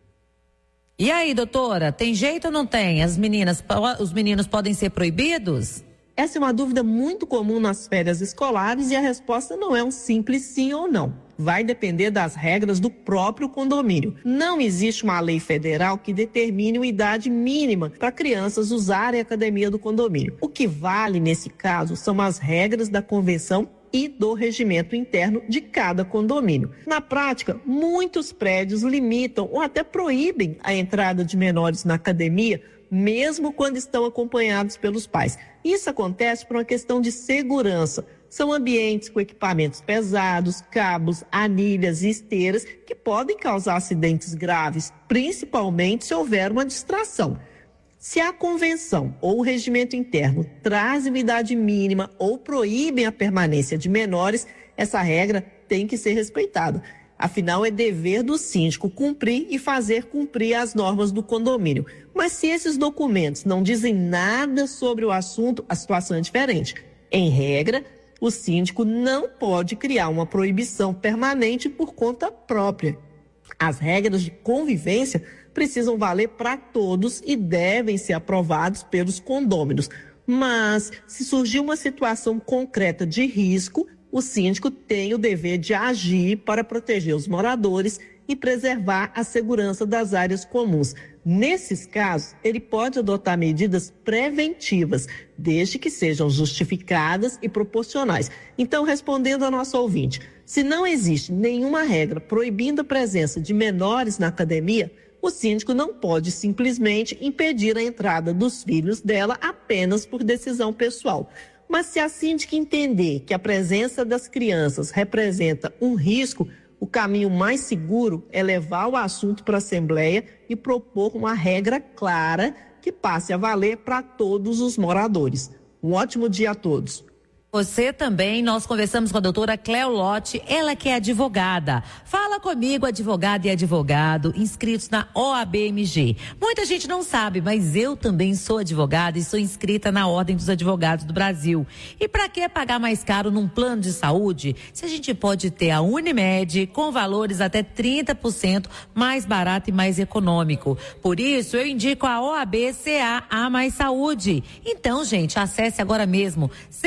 [SPEAKER 2] E aí, doutora, tem jeito ou não tem? Os meninos podem ser proibidos?
[SPEAKER 22] Essa é uma dúvida muito comum nas férias escolares e a resposta não é um simples sim ou não. Vai depender das regras do próprio condomínio. Não existe uma lei federal que determine uma idade mínima para crianças usarem a academia do condomínio. O que vale nesse caso são as regras da convenção e do regimento interno de cada condomínio. Na prática, muitos prédios limitam ou até proíbem a entrada de menores na academia, mesmo quando estão acompanhados pelos pais. Isso acontece por uma questão de segurança. São ambientes com equipamentos pesados, cabos, anilhas e esteiras que podem causar acidentes graves, principalmente se houver uma distração. Se a convenção ou o regimento interno trazem uma idade mínima ou proíbem a permanência de menores, essa regra tem que ser respeitada. Afinal, é dever do síndico cumprir e fazer cumprir as normas do condomínio. Mas se esses documentos não dizem nada sobre o assunto, a situação é diferente. Em regra, o síndico não pode criar uma proibição permanente por conta própria. As regras de convivência precisam valer para todos e devem ser aprovados pelos condôminos. Mas, se surgir uma situação concreta de risco, o síndico tem o dever de agir para proteger os moradores e preservar a segurança das áreas comuns. Nesses casos, ele pode adotar medidas preventivas, desde que sejam justificadas e proporcionais. Então, respondendo ao nosso ouvinte, se não existe nenhuma regra proibindo a presença de menores na academia, o síndico não pode simplesmente impedir a entrada dos filhos dela apenas por decisão pessoal. Mas se a síndica entender que a presença das crianças representa um risco, o caminho mais seguro é levar o assunto para a Assembleia e propor uma regra clara que passe a valer para todos os moradores. Um ótimo dia a todos.
[SPEAKER 2] Você também, nós conversamos com a doutora Cleo Lotti, ela que é advogada. Fala comigo, advogada e advogado, inscritos na OABMG. Muita gente não sabe, mas eu também sou advogada e sou inscrita na Ordem dos Advogados do Brasil. E para que pagar mais caro num plano de saúde, se a gente pode ter a Unimed com valores até 30% mais barato e mais econômico. Por isso, eu indico a OAB CA Mais Saúde. Então, gente, acesse agora mesmo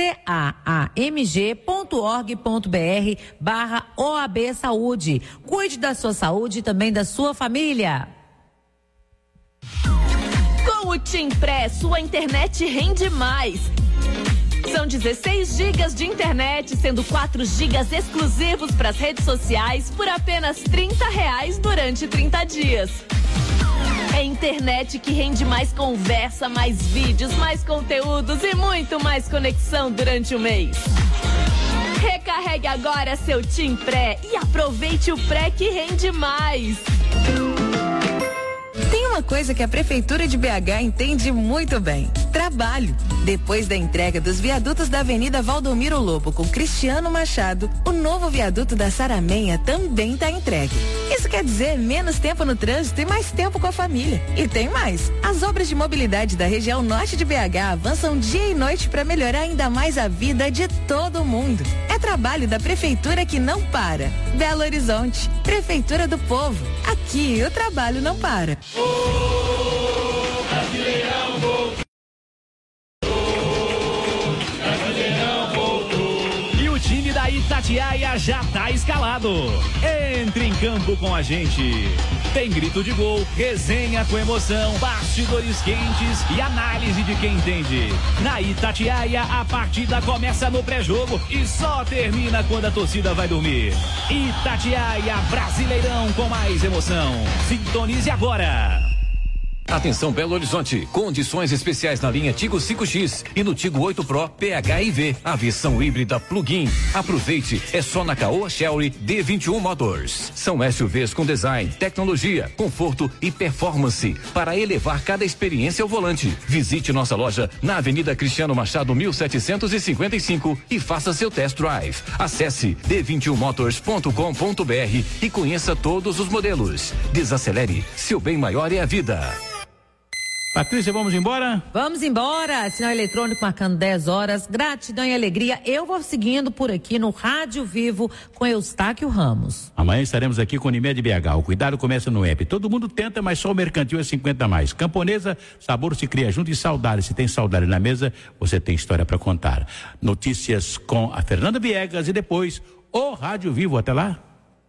[SPEAKER 2] caamg.org.br/OAB Saúde. Cuide da sua saúde e também da sua família.
[SPEAKER 23] Com o TIM Pré, sua internet rende mais. São 16 gigas de internet, sendo 4 gigas exclusivos para as redes sociais por apenas R$30 durante 30 dias. É internet que rende mais conversa, mais vídeos, mais conteúdos e muito mais conexão durante o mês. Recarregue agora seu TIM Pré e aproveite o Pré que rende mais.
[SPEAKER 15] Tem uma coisa que a Prefeitura de BH entende muito bem: trabalho. Depois da entrega dos viadutos da Avenida Valdomiro Lobo com Cristiano Machado, o novo viaduto da Saramenha também está entregue. Isso quer dizer menos tempo no trânsito e mais tempo com a família. E tem mais: as obras de mobilidade da região norte de BH avançam dia e noite para melhorar ainda mais a vida de todo mundo. É trabalho da Prefeitura que não para. Belo Horizonte, Prefeitura do Povo. Aqui o trabalho não para.
[SPEAKER 21] E o time da
[SPEAKER 1] Itatiaia já tá escalado. Entre em campo com a gente. Tem grito de gol, resenha com emoção, bastidores quentes e análise de quem entende. Na Itatiaia, a partida começa no pré-jogo e só termina quando a torcida vai dormir. Itatiaia, Brasileirão com mais emoção. Sintonize agora.
[SPEAKER 5] Atenção Belo Horizonte, condições especiais na linha Tigo 5X e no Tigo 8 Pro PHIV, a versão híbrida plug-in. Aproveite, é só na Caoa Chery D21 Motors. São SUVs com design, tecnologia, conforto e performance para elevar cada experiência ao volante. Visite nossa loja na Avenida Cristiano Machado 1755 e faça seu test drive. Acesse d21motors.com.br e conheça todos os modelos. Desacelere, seu bem maior é a vida.
[SPEAKER 3] Patrícia, vamos embora?
[SPEAKER 2] Vamos embora. Sinal eletrônico marcando 10 horas. Gratidão e alegria. Eu vou seguindo por aqui no Rádio Vivo com Eustáquio Ramos.
[SPEAKER 3] Amanhã estaremos aqui com Unimed BH. O cuidado começa no app. Todo mundo tenta, mas só o Mercantil é 50 a mais. Camponesa, sabor se cria junto e saudade. Se tem saudade na mesa, você tem história para contar. Notícias com a Fernanda Viegas e depois o Rádio Vivo. Até lá.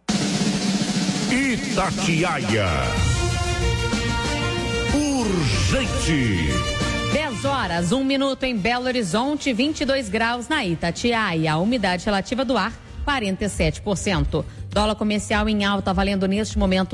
[SPEAKER 7] Itatiaia. Urgente.
[SPEAKER 23] 10 horas, 1 minuto em Belo Horizonte, 22 graus na Itatiaia. A umidade relativa do ar, 47%. Dólar comercial em alta, valendo neste momento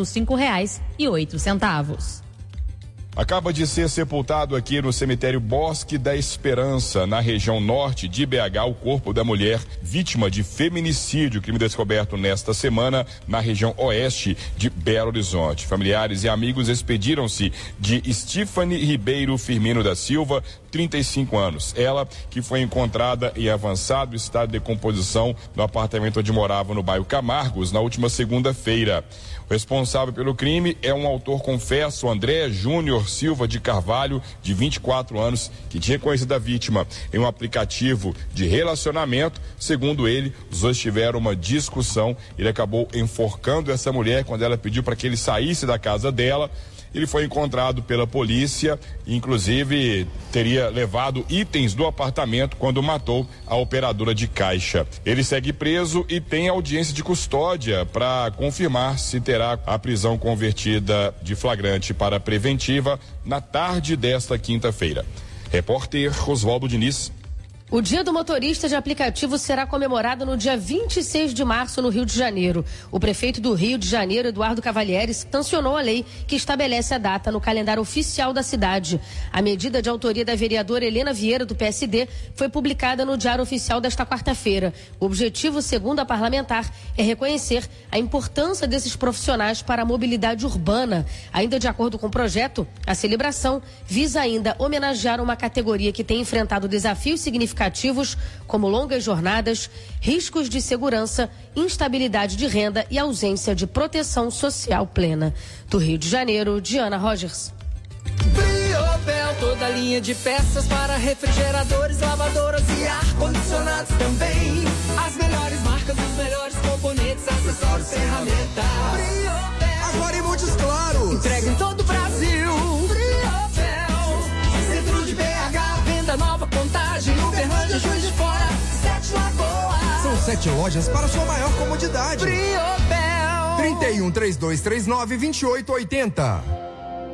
[SPEAKER 23] R$5,08.
[SPEAKER 6] Acaba de ser sepultado aqui no cemitério Bosque da Esperança, na região norte de BH, o corpo da mulher vítima de feminicídio, crime descoberto nesta semana na região oeste de Belo Horizonte. Familiares e amigos despediram-se de Stephanie Ribeiro Firmino da Silva, 35 anos. Ela que foi encontrada em avançado estado de decomposição no apartamento onde morava no bairro Camargos na última segunda-feira. O responsável pelo crime é um autor confesso, André Júnior Silva de Carvalho, de 24 anos, que tinha conhecido a vítima em um aplicativo de relacionamento. Segundo ele, os dois tiveram uma discussão. Ele acabou enforcando essa mulher quando ela pediu para que ele saísse da casa dela. Ele foi encontrado pela polícia, inclusive teria levado itens do apartamento quando matou a operadora de caixa. Ele segue preso e tem audiência de custódia para confirmar se terá a prisão convertida de flagrante para preventiva na tarde desta quinta-feira. Repórter Oswaldo Diniz.
[SPEAKER 24] O Dia do Motorista de Aplicativo será comemorado no dia 26 de março no Rio de Janeiro. O prefeito do Rio de Janeiro, Eduardo Cavalieri, sancionou a lei que estabelece a data no calendário oficial da cidade. A medida de autoria da vereadora Helena Vieira, do PSD, foi publicada no Diário Oficial desta quarta-feira. O objetivo, segundo a parlamentar, é reconhecer a importância desses profissionais para a mobilidade urbana. Ainda de acordo com o projeto, a celebração visa ainda homenagear uma categoria que tem enfrentado desafios significativos como longas jornadas, riscos de segurança, instabilidade de renda e ausência de proteção social plena. Do Rio de Janeiro, Diana Rogers.
[SPEAKER 8] Briobel, toda linha de peças para refrigeradores, lavadoras e ar-condicionados também. As melhores marcas, os melhores componentes, acessórios, ferramentas. Briobel, agora em Montes Claros. Entrega em todo o Brasil. Briobel, centro de BH, venda nova, Contagem, Uberlândia, Juiz de Fora, 7 Lagoas.
[SPEAKER 25] São 7 lojas para sua maior comodidade.
[SPEAKER 8] Briobel.
[SPEAKER 25] 31-3239-2880.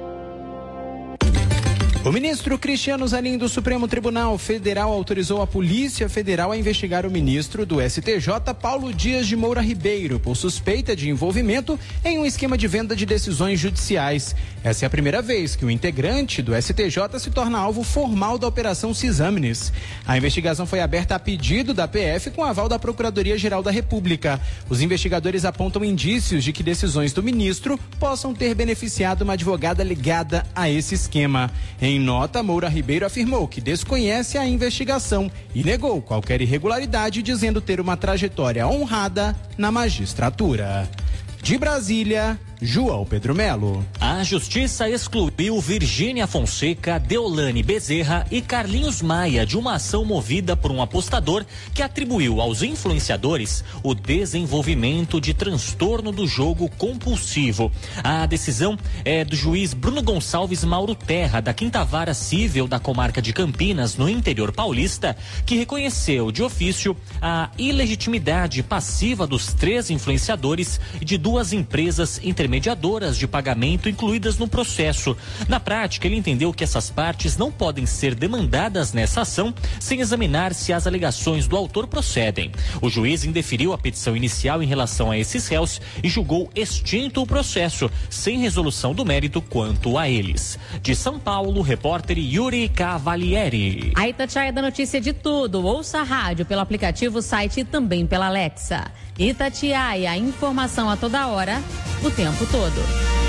[SPEAKER 26] O ministro Cristiano Zanin do Supremo Tribunal Federal autorizou a Polícia Federal a investigar o ministro do STJ, Paulo Dias de Moura Ribeiro, por suspeita de envolvimento em um esquema de venda de decisões judiciais. Essa é a primeira vez que o integrante do STJ se torna alvo formal da Operação Cisâmenes. A investigação foi aberta a pedido da PF com aval da Procuradoria-Geral da República. Os investigadores apontam indícios de que decisões do ministro possam ter beneficiado uma advogada ligada a esse esquema. Em nota, Moura Ribeiro afirmou que desconhece a investigação e negou qualquer irregularidade, dizendo ter uma trajetória honrada na magistratura. De Brasília, João Pedro Melo.
[SPEAKER 9] A Justiça excluiu Virgínia Fonseca, Deolane Bezerra e Carlinhos Maia de uma ação movida por um apostador que atribuiu aos influenciadores o desenvolvimento de transtorno do jogo compulsivo. A decisão é do juiz Bruno Gonçalves Mauro Terra, da 5ª Vara Cível da Comarca de Campinas, no interior paulista, que reconheceu de ofício a ilegitimidade passiva dos 3 influenciadores e de 2 empresas intermediadoras de pagamento incluídas no processo. Na prática, ele entendeu que essas partes não podem ser demandadas nessa ação sem examinar se as alegações do autor procedem. O juiz indeferiu a petição inicial em relação a esses réus e julgou extinto o processo, sem resolução do mérito quanto a eles. De São Paulo, repórter Yuri Cavalieri.
[SPEAKER 10] A Itatiaia da notícia de tudo. Ouça a rádio pelo aplicativo, site e também pela Alexa. Itatiaia, informação a toda hora, o tempo todo.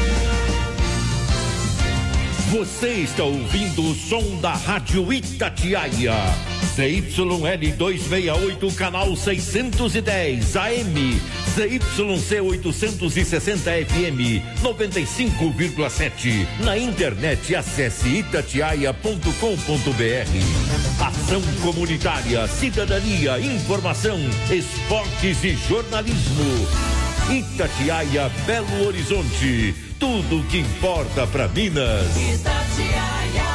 [SPEAKER 7] Você está ouvindo o som da Rádio Itatiaia. ZYL 268, canal 610 AM. ZYC 860 FM 95,7. Na internet, acesse itatiaia.com.br. Ação comunitária, cidadania, informação, esportes e jornalismo. Itatiaia, Belo Horizonte. Tudo o que importa para Minas.
[SPEAKER 11] Itatiaia.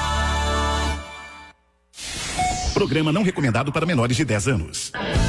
[SPEAKER 13] Programa não recomendado para menores de 10 anos.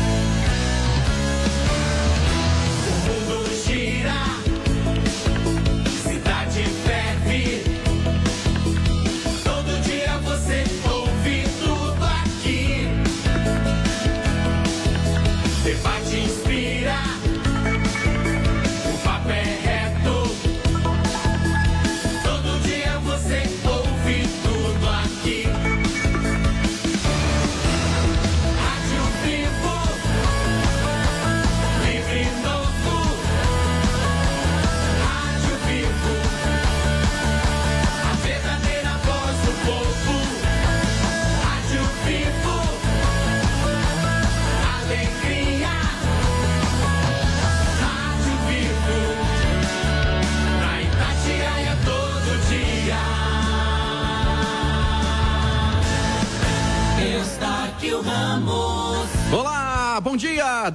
[SPEAKER 14] Olá, bom dia,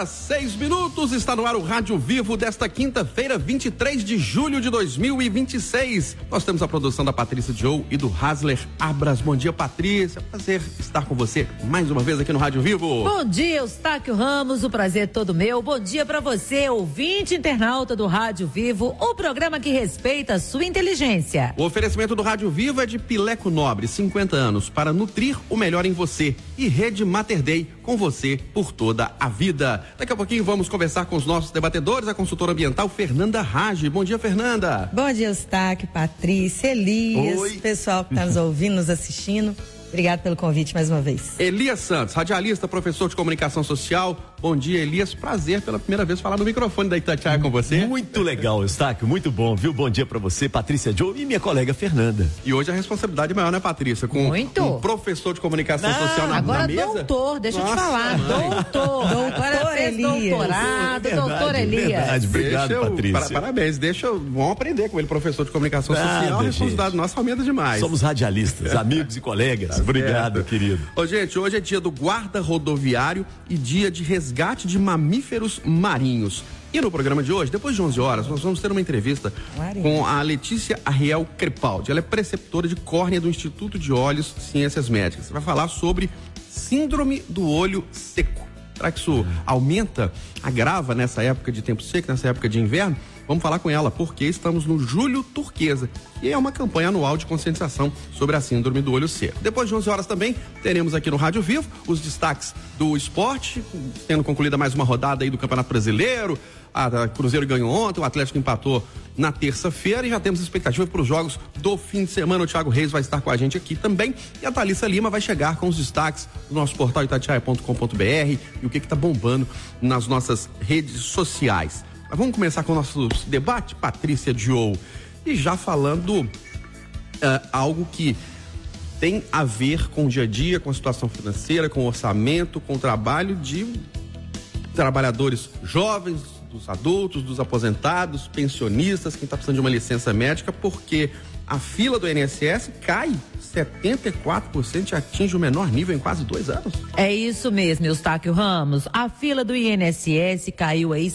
[SPEAKER 14] 10h06, está no ar o Rádio Vivo desta quinta-feira, 23 de julho de 2026. Nós temos a produção da Patrícia Joe e do Hasler Abras. Bom dia, Patrícia, prazer estar com você mais uma vez aqui no Rádio Vivo.
[SPEAKER 2] Bom dia, Eustáquio Ramos, o prazer é todo meu. Bom dia pra você, ouvinte internauta do Rádio Vivo, o programa que respeita a sua inteligência.
[SPEAKER 14] O oferecimento do Rádio Vivo é de Pileco Nobre, 50 anos, para nutrir o melhor em você, e Rede Mater Dei, com você por toda a vida. Daqui a pouquinho vamos conversar com os nossos debatedores, a consultora ambiental Fernanda Rage. Bom dia, Fernanda.
[SPEAKER 16] Bom dia, Eustáquio, Patrícia, Elias,
[SPEAKER 14] Oi.
[SPEAKER 16] Pessoal que está nos ouvindo, nos assistindo. Obrigado pelo convite mais uma vez.
[SPEAKER 14] Elias Santos, radialista, professor de comunicação social. Bom dia, Elias. Prazer pela primeira vez falar no microfone da Itatiaia com você.
[SPEAKER 27] Muito legal, Eustáquio. Muito bom, viu? Bom dia pra você, Patrícia Joe e minha colega Fernanda.
[SPEAKER 14] E hoje a responsabilidade é maior, né, Patrícia? Com um professor de comunicação social na mesa.
[SPEAKER 2] Agora doutor, deixa eu te falar.
[SPEAKER 14] Mãe.
[SPEAKER 2] Doutor Elias. Doutorado, doutor Elias.
[SPEAKER 27] Verdade, obrigado, Patrícia.
[SPEAKER 14] Parabéns, vamos aprender com ele, professor de comunicação social. A responsabilidade nossa aumenta demais.
[SPEAKER 27] Somos radialistas, amigos e colegas. Obrigado, querido.
[SPEAKER 14] Ô, gente, hoje é dia do guarda rodoviário e dia de resgate de mamíferos marinhos. E no programa de hoje, depois de 11 horas, nós vamos ter uma entrevista com a Letícia Arriel Crepaldi. Ela é preceptora de córnea do Instituto de Olhos e Ciências Médicas. Vai falar sobre síndrome do olho seco. Será que isso aumenta, agrava nessa época de tempo seco, nessa época de inverno? Vamos falar com ela, porque estamos no Julho Turquesa, e é uma campanha anual de conscientização sobre a síndrome do olho seco. Depois de 11 horas também, teremos aqui no Rádio Vivo os destaques do esporte, tendo concluída mais uma rodada aí do Campeonato Brasileiro. A Cruzeiro ganhou ontem, o Atlético empatou na terça-feira e já temos expectativa para os jogos do fim de semana. O Thiago Reis vai estar com a gente aqui também e a Thalissa Lima vai chegar com os destaques do nosso portal itatiaia.com.br e o que está bombando nas nossas redes sociais. Mas vamos começar com o nosso debate, Patrícia Joe, e já falando algo que tem a ver com o dia a dia, com a situação financeira, com o orçamento, com o trabalho de trabalhadores jovens, dos adultos, dos aposentados, pensionistas, quem está precisando de uma licença médica, porque a fila do INSS cai 74% e atinge o menor nível em quase 2 anos.
[SPEAKER 2] É isso mesmo, Eustáquio Ramos. A fila do INSS caiu aí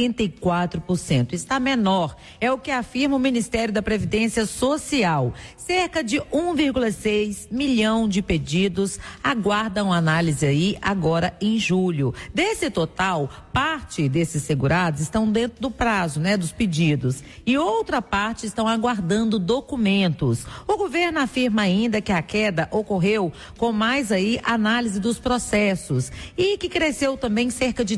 [SPEAKER 2] 74%. Está menor, é o que afirma o Ministério da Previdência Social. Cerca de 1,6 milhão de pedidos aguardam análise aí agora em julho. Desse total, parte desses segurados estão dentro do prazo, dos pedidos. E outra parte estão aguardando documentos. O governo afirma ainda que a queda ocorreu com mais aí análise dos processos e que cresceu também cerca de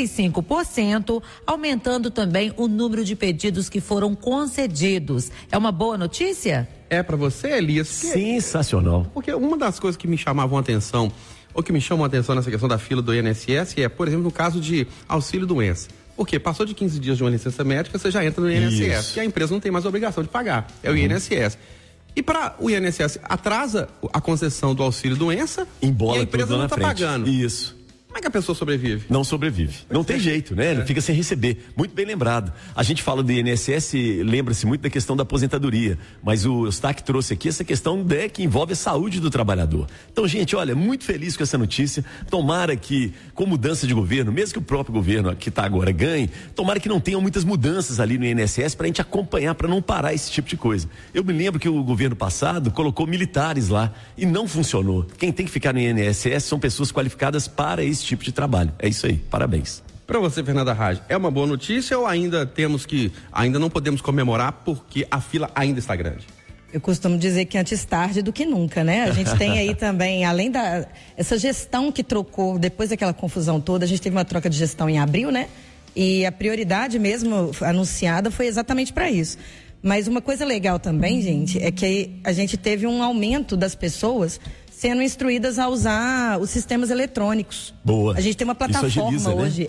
[SPEAKER 2] 35%, aumentando também o número de pedidos que foram concedidos. É uma boa notícia?
[SPEAKER 14] É para você, Elias?
[SPEAKER 27] Sensacional.
[SPEAKER 14] Porque uma das coisas que me chamavam a atenção, ou que me chamam a atenção nessa questão da fila do INSS é, por exemplo, no caso de auxílio-doença. Porque passou de 15 dias de uma licença médica, você já entra no INSS.
[SPEAKER 27] Isso.
[SPEAKER 14] E a empresa não tem mais a obrigação de pagar. É o INSS. E para o INSS, atrasa a concessão do auxílio-doença e a empresa não está pagando.
[SPEAKER 27] Isso.
[SPEAKER 14] Como é que a pessoa sobrevive?
[SPEAKER 27] Não sobrevive. Não tem jeito, né? Ele fica sem receber. Muito bem lembrado. A gente fala do INSS, lembra-se muito da questão da aposentadoria, mas o Eustáquio trouxe aqui essa questão que envolve a saúde do trabalhador. Então, gente, olha, muito feliz com essa notícia. Tomara que, com mudança de governo, mesmo que o próprio governo que está agora ganhe, tomara que não tenham muitas mudanças ali no INSS para a gente acompanhar, para não parar esse tipo de coisa. Eu me lembro que o governo passado colocou militares lá e não funcionou. Quem tem que ficar no INSS são pessoas qualificadas para esse tipo de trabalho. É isso aí, parabéns.
[SPEAKER 14] Para você, Fernanda Raj, é uma boa notícia ou ainda não podemos comemorar porque a fila ainda está grande?
[SPEAKER 16] Eu costumo dizer que antes tarde do que nunca, né? A gente tem aí também, além essa gestão que trocou, depois daquela confusão toda, a gente teve uma troca de gestão em abril, né? E a prioridade mesmo anunciada foi exatamente para isso. Mas uma coisa legal também, gente, é que a gente teve um aumento das pessoas sendo instruídas a usar os sistemas eletrônicos.
[SPEAKER 27] Boa.
[SPEAKER 16] A gente tem uma plataforma
[SPEAKER 27] agiliza,
[SPEAKER 16] hoje.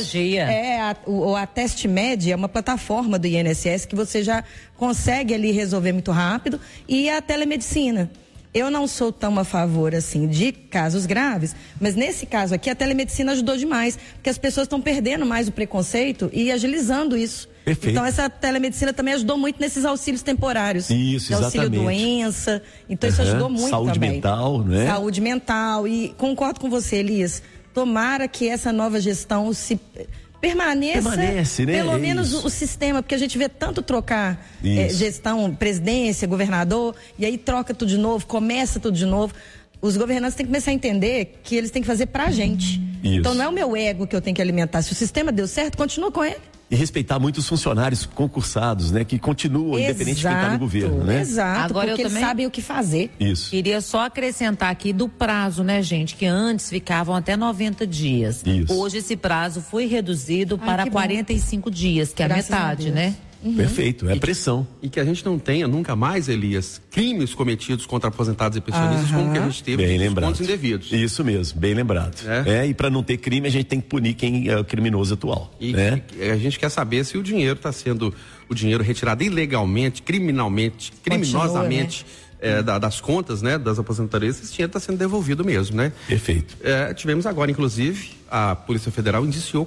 [SPEAKER 27] Né?
[SPEAKER 16] A TestMed é uma plataforma do INSS que você já consegue ali resolver muito rápido, e a telemedicina. Eu não sou tão a favor, assim, de casos graves, mas nesse caso aqui a telemedicina ajudou demais, porque as pessoas estão perdendo mais o preconceito e agilizando isso.
[SPEAKER 27] Perfeito.
[SPEAKER 16] Então essa telemedicina também ajudou muito nesses auxílios temporários.
[SPEAKER 27] Isso, exatamente.
[SPEAKER 16] Auxílio-doença. Então isso ajudou muito
[SPEAKER 27] Saúde
[SPEAKER 16] também.
[SPEAKER 27] Mental, né?
[SPEAKER 16] Saúde mental. E concordo com você, Elias. Tomara que essa nova gestão permanece, né? Pelo menos o sistema, porque a gente vê tanto trocar gestão, presidência, governador, e aí troca tudo de novo, começa tudo de novo. Os governantes têm que começar a entender que eles têm que fazer pra gente.
[SPEAKER 27] Isso.
[SPEAKER 16] Então não é o meu ego que eu tenho que alimentar. Se o sistema deu certo, continua com ele.
[SPEAKER 27] E respeitar muito os funcionários concursados, né? Que continuam, independente de quem está no governo, né?
[SPEAKER 16] Exato,
[SPEAKER 2] Agora
[SPEAKER 16] porque eles sabem o que fazer.
[SPEAKER 27] Isso.
[SPEAKER 2] Queria só acrescentar aqui do prazo, né, gente? Que antes ficavam até 90 dias.
[SPEAKER 27] Isso.
[SPEAKER 2] Hoje esse prazo foi reduzido para 45 dias, que é a
[SPEAKER 16] Graças
[SPEAKER 2] metade,
[SPEAKER 16] a Deus.
[SPEAKER 2] né?
[SPEAKER 27] Perfeito, é pressão.
[SPEAKER 14] E que a gente não tenha nunca mais, Elias, crimes cometidos contra aposentados e pensionistas como que a gente teve
[SPEAKER 27] Bem
[SPEAKER 14] com
[SPEAKER 27] lembrado.
[SPEAKER 14] pontos indevidos.
[SPEAKER 27] Isso mesmo, bem lembrado. E para não ter crime, a gente tem que punir quem é o criminoso atual.
[SPEAKER 14] E a gente quer saber se o dinheiro está sendo retirado ilegalmente, criminosamente, das contas, né, das aposentadorias, esse dinheiro está sendo devolvido mesmo, né?
[SPEAKER 27] Perfeito.
[SPEAKER 14] Tivemos agora, inclusive, a Polícia Federal indiciou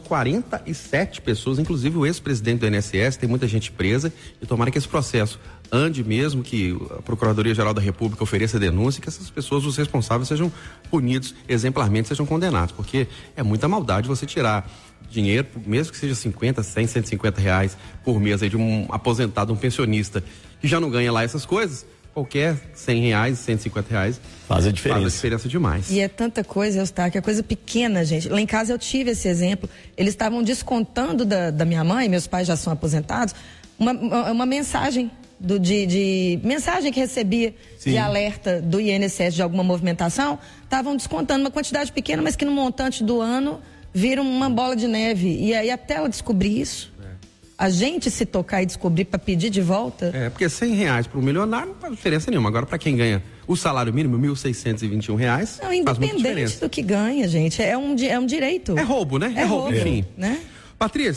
[SPEAKER 14] 47 pessoas, inclusive o ex-presidente do INSS, tem muita gente presa, e tomara que esse processo ande mesmo, que a Procuradoria-Geral da República ofereça denúncia, que essas pessoas, os responsáveis, sejam punidos exemplarmente, sejam condenados, porque é muita maldade você tirar dinheiro, mesmo que seja 50, 100, 150 reais por mês aí de um aposentado, um pensionista, que já não ganha lá essas coisas. Qualquer 100 reais, 150 reais
[SPEAKER 27] faz a diferença.
[SPEAKER 14] Faz a diferença demais.
[SPEAKER 16] E é tanta coisa, Eustáquio, é coisa pequena, gente. Lá em casa eu tive esse exemplo. Eles estavam descontando da minha mãe, meus pais já são aposentados, uma mensagem mensagem que recebia de alerta do INSS de alguma movimentação. Estavam descontando uma quantidade pequena, mas que no montante do ano vira uma bola de neve. E aí até ela descobrir isso, a gente se tocar e descobrir para pedir de volta.
[SPEAKER 14] Porque 100 reais para um milionário não faz diferença nenhuma. Agora, para quem ganha o salário mínimo, R$1.621,
[SPEAKER 16] não,
[SPEAKER 14] faz muita
[SPEAKER 16] independente
[SPEAKER 14] diferença.
[SPEAKER 16] do que ganha, gente, é um direito.
[SPEAKER 14] É roubo, né? É roubo, enfim.
[SPEAKER 16] Né?
[SPEAKER 14] Patrícia,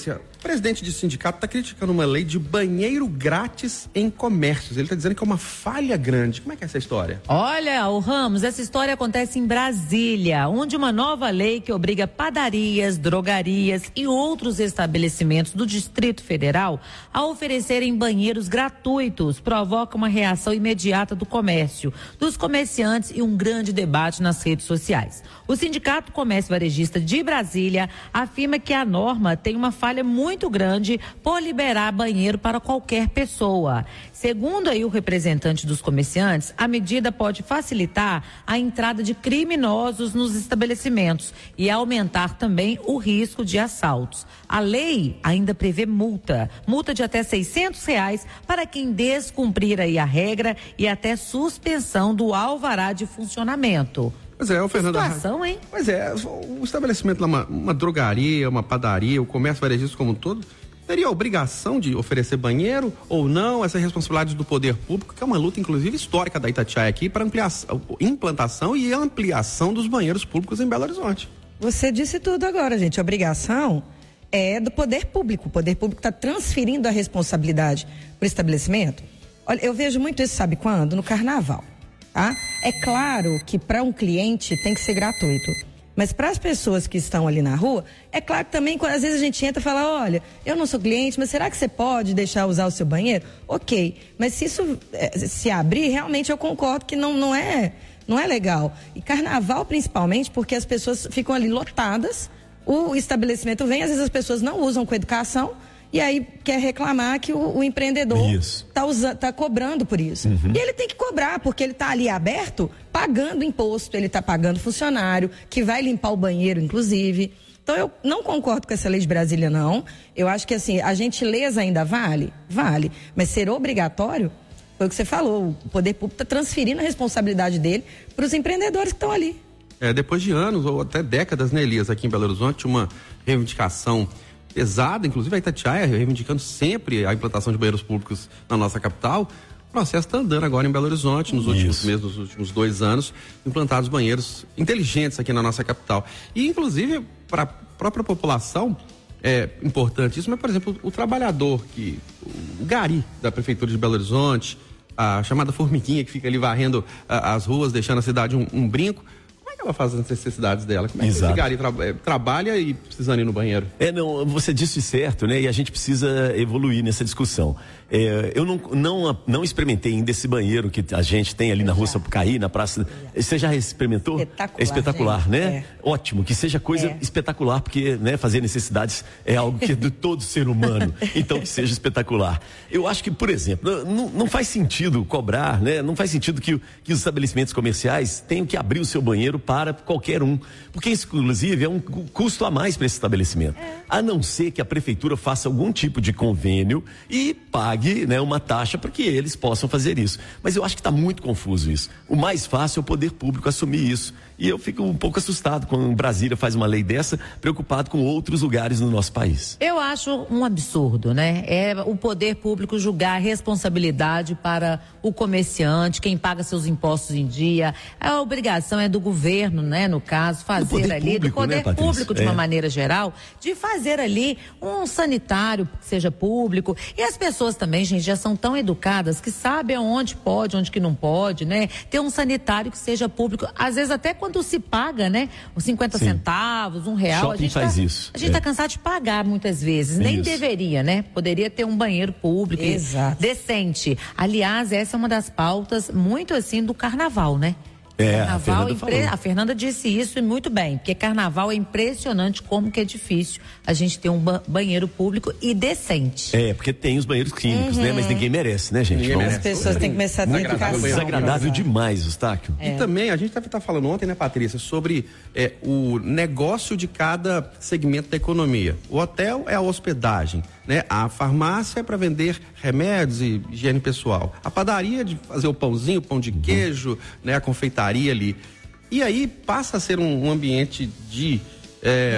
[SPEAKER 14] presidente de sindicato está criticando uma lei de banheiro grátis em comércios. Ele está dizendo que é uma falha grande. Como é que é essa história?
[SPEAKER 2] Olha, o Ramos, essa história acontece em Brasília, onde uma nova lei que obriga padarias, drogarias e outros estabelecimentos do Distrito Federal a oferecerem banheiros gratuitos provoca uma reação imediata do comércio, dos comerciantes e um grande debate nas redes sociais. O Sindicato Comércio Varejista de Brasília afirma que a norma tem uma falha muito grande por liberar banheiro para qualquer pessoa. Segundo aí o representante dos comerciantes, a medida pode facilitar a entrada de criminosos nos estabelecimentos e aumentar também o risco de assaltos. A lei ainda prevê multa de até R$600 para quem descumprir aí a regra e até suspensão do alvará de funcionamento.
[SPEAKER 14] Pois é, o Fernando.
[SPEAKER 2] Situação, hein?
[SPEAKER 14] Pois é, o estabelecimento lá, uma drogaria, uma padaria, o comércio varejista como um todo, teria a obrigação de oferecer banheiro ou não? Essa é a responsabilidade do poder público, que é uma luta, inclusive, histórica da Itatiaia aqui para implantação e ampliação dos banheiros públicos em Belo Horizonte.
[SPEAKER 16] Você disse tudo agora, gente. A obrigação é do poder público. O poder público está transferindo a responsabilidade para o estabelecimento. Olha, eu vejo muito isso, sabe quando? No carnaval. Tá? É claro que para um cliente tem que ser gratuito, mas para as pessoas que estão ali na rua, é claro que também, às vezes a gente entra e fala, olha, eu não sou cliente, mas será que você pode deixar usar o seu banheiro? Ok, mas se isso se abrir, realmente eu concordo que não é legal. E carnaval principalmente, porque as pessoas ficam ali lotadas, o estabelecimento vem, às vezes as pessoas não usam com educação, e aí quer reclamar que o empreendedor tá cobrando por isso. Uhum. E ele tem que cobrar, porque ele está ali aberto, pagando imposto, ele está pagando funcionário, que vai limpar o banheiro, inclusive. Então, eu não concordo com essa lei de Brasília, não. Eu acho que, assim, a gentileza ainda vale? Vale. Mas ser obrigatório, foi o que você falou, o poder público está transferindo a responsabilidade dele para os empreendedores que estão ali.
[SPEAKER 14] Depois de anos, ou até décadas, né, Elias, aqui em Belo Horizonte, uma reivindicação pesada, inclusive a Itatiaia reivindicando sempre a implantação de banheiros públicos na nossa capital. O processo está andando agora em Belo Horizonte, nos últimos meses, nos últimos 2 anos, implantados banheiros inteligentes aqui na nossa capital. E, inclusive, para a própria população, é importantíssimo, mas, por exemplo, o trabalhador, o gari da Prefeitura de Belo Horizonte, a chamada formiguinha que fica ali varrendo as ruas, deixando a cidade um brinco. Ela faz as necessidades dela. Como é que esse gari trabalha e precisando ir no banheiro?
[SPEAKER 27] Não, você disse certo, né? E a gente precisa evoluir nessa discussão. Eu não experimentei ainda esse banheiro que a gente tem ali na Rua Sapucaí, na praça. Você já experimentou?
[SPEAKER 16] Espetacular,
[SPEAKER 27] é espetacular,
[SPEAKER 16] gente.
[SPEAKER 27] Né? Ótimo, que seja coisa espetacular, porque, né, fazer necessidades é algo que é de todo ser humano. Então, que seja espetacular. Eu acho que, por exemplo, não faz sentido cobrar, né? Não faz sentido que os estabelecimentos comerciais tenham que abrir o seu banheiro para qualquer um, porque isso, inclusive, é um custo a mais para esse estabelecimento. A não ser que a prefeitura faça algum tipo de convênio e pague, né, uma taxa para que eles possam fazer isso. Mas eu acho que está muito confuso isso. O mais fácil é o poder público assumir isso. E eu fico um pouco assustado quando Brasília faz uma lei dessa, preocupado com outros lugares no nosso país.
[SPEAKER 2] Eu acho um absurdo, né? É o poder público julgar a responsabilidade para o comerciante, quem paga seus impostos em dia. A obrigação é do governo, né? No caso, fazer ali, do poder público, de uma maneira geral, de fazer ali um sanitário que seja público. E as pessoas também, gente, já são tão educadas que sabem onde pode, onde que não pode, né? Ter um sanitário que seja público, às vezes até quando se paga, né? Os 50 centavos, R$1.
[SPEAKER 27] Shopping faz isso.
[SPEAKER 2] A gente tá cansado de pagar muitas vezes. Nem deveria, né? Poderia ter um banheiro público decente. Aliás, essa é uma das pautas muito assim do carnaval, né? Carnaval, a Fernanda disse isso e muito bem, porque carnaval é impressionante como que é difícil a gente ter um banheiro público e decente.
[SPEAKER 27] Porque tem os banheiros químicos, né? Mas ninguém merece, né, gente?
[SPEAKER 16] As pessoas têm que começar a ter educação.
[SPEAKER 27] Desagradável demais, Eustáquio.
[SPEAKER 14] E também, a gente tá falando ontem, né, Patrícia, sobre o negócio de cada segmento da economia. O hotel é a hospedagem, né? A farmácia é para vender remédios e higiene pessoal. A padaria de fazer o pãozinho, o pão de queijo, né? A confeitaria ali. E aí passa a ser um ambiente de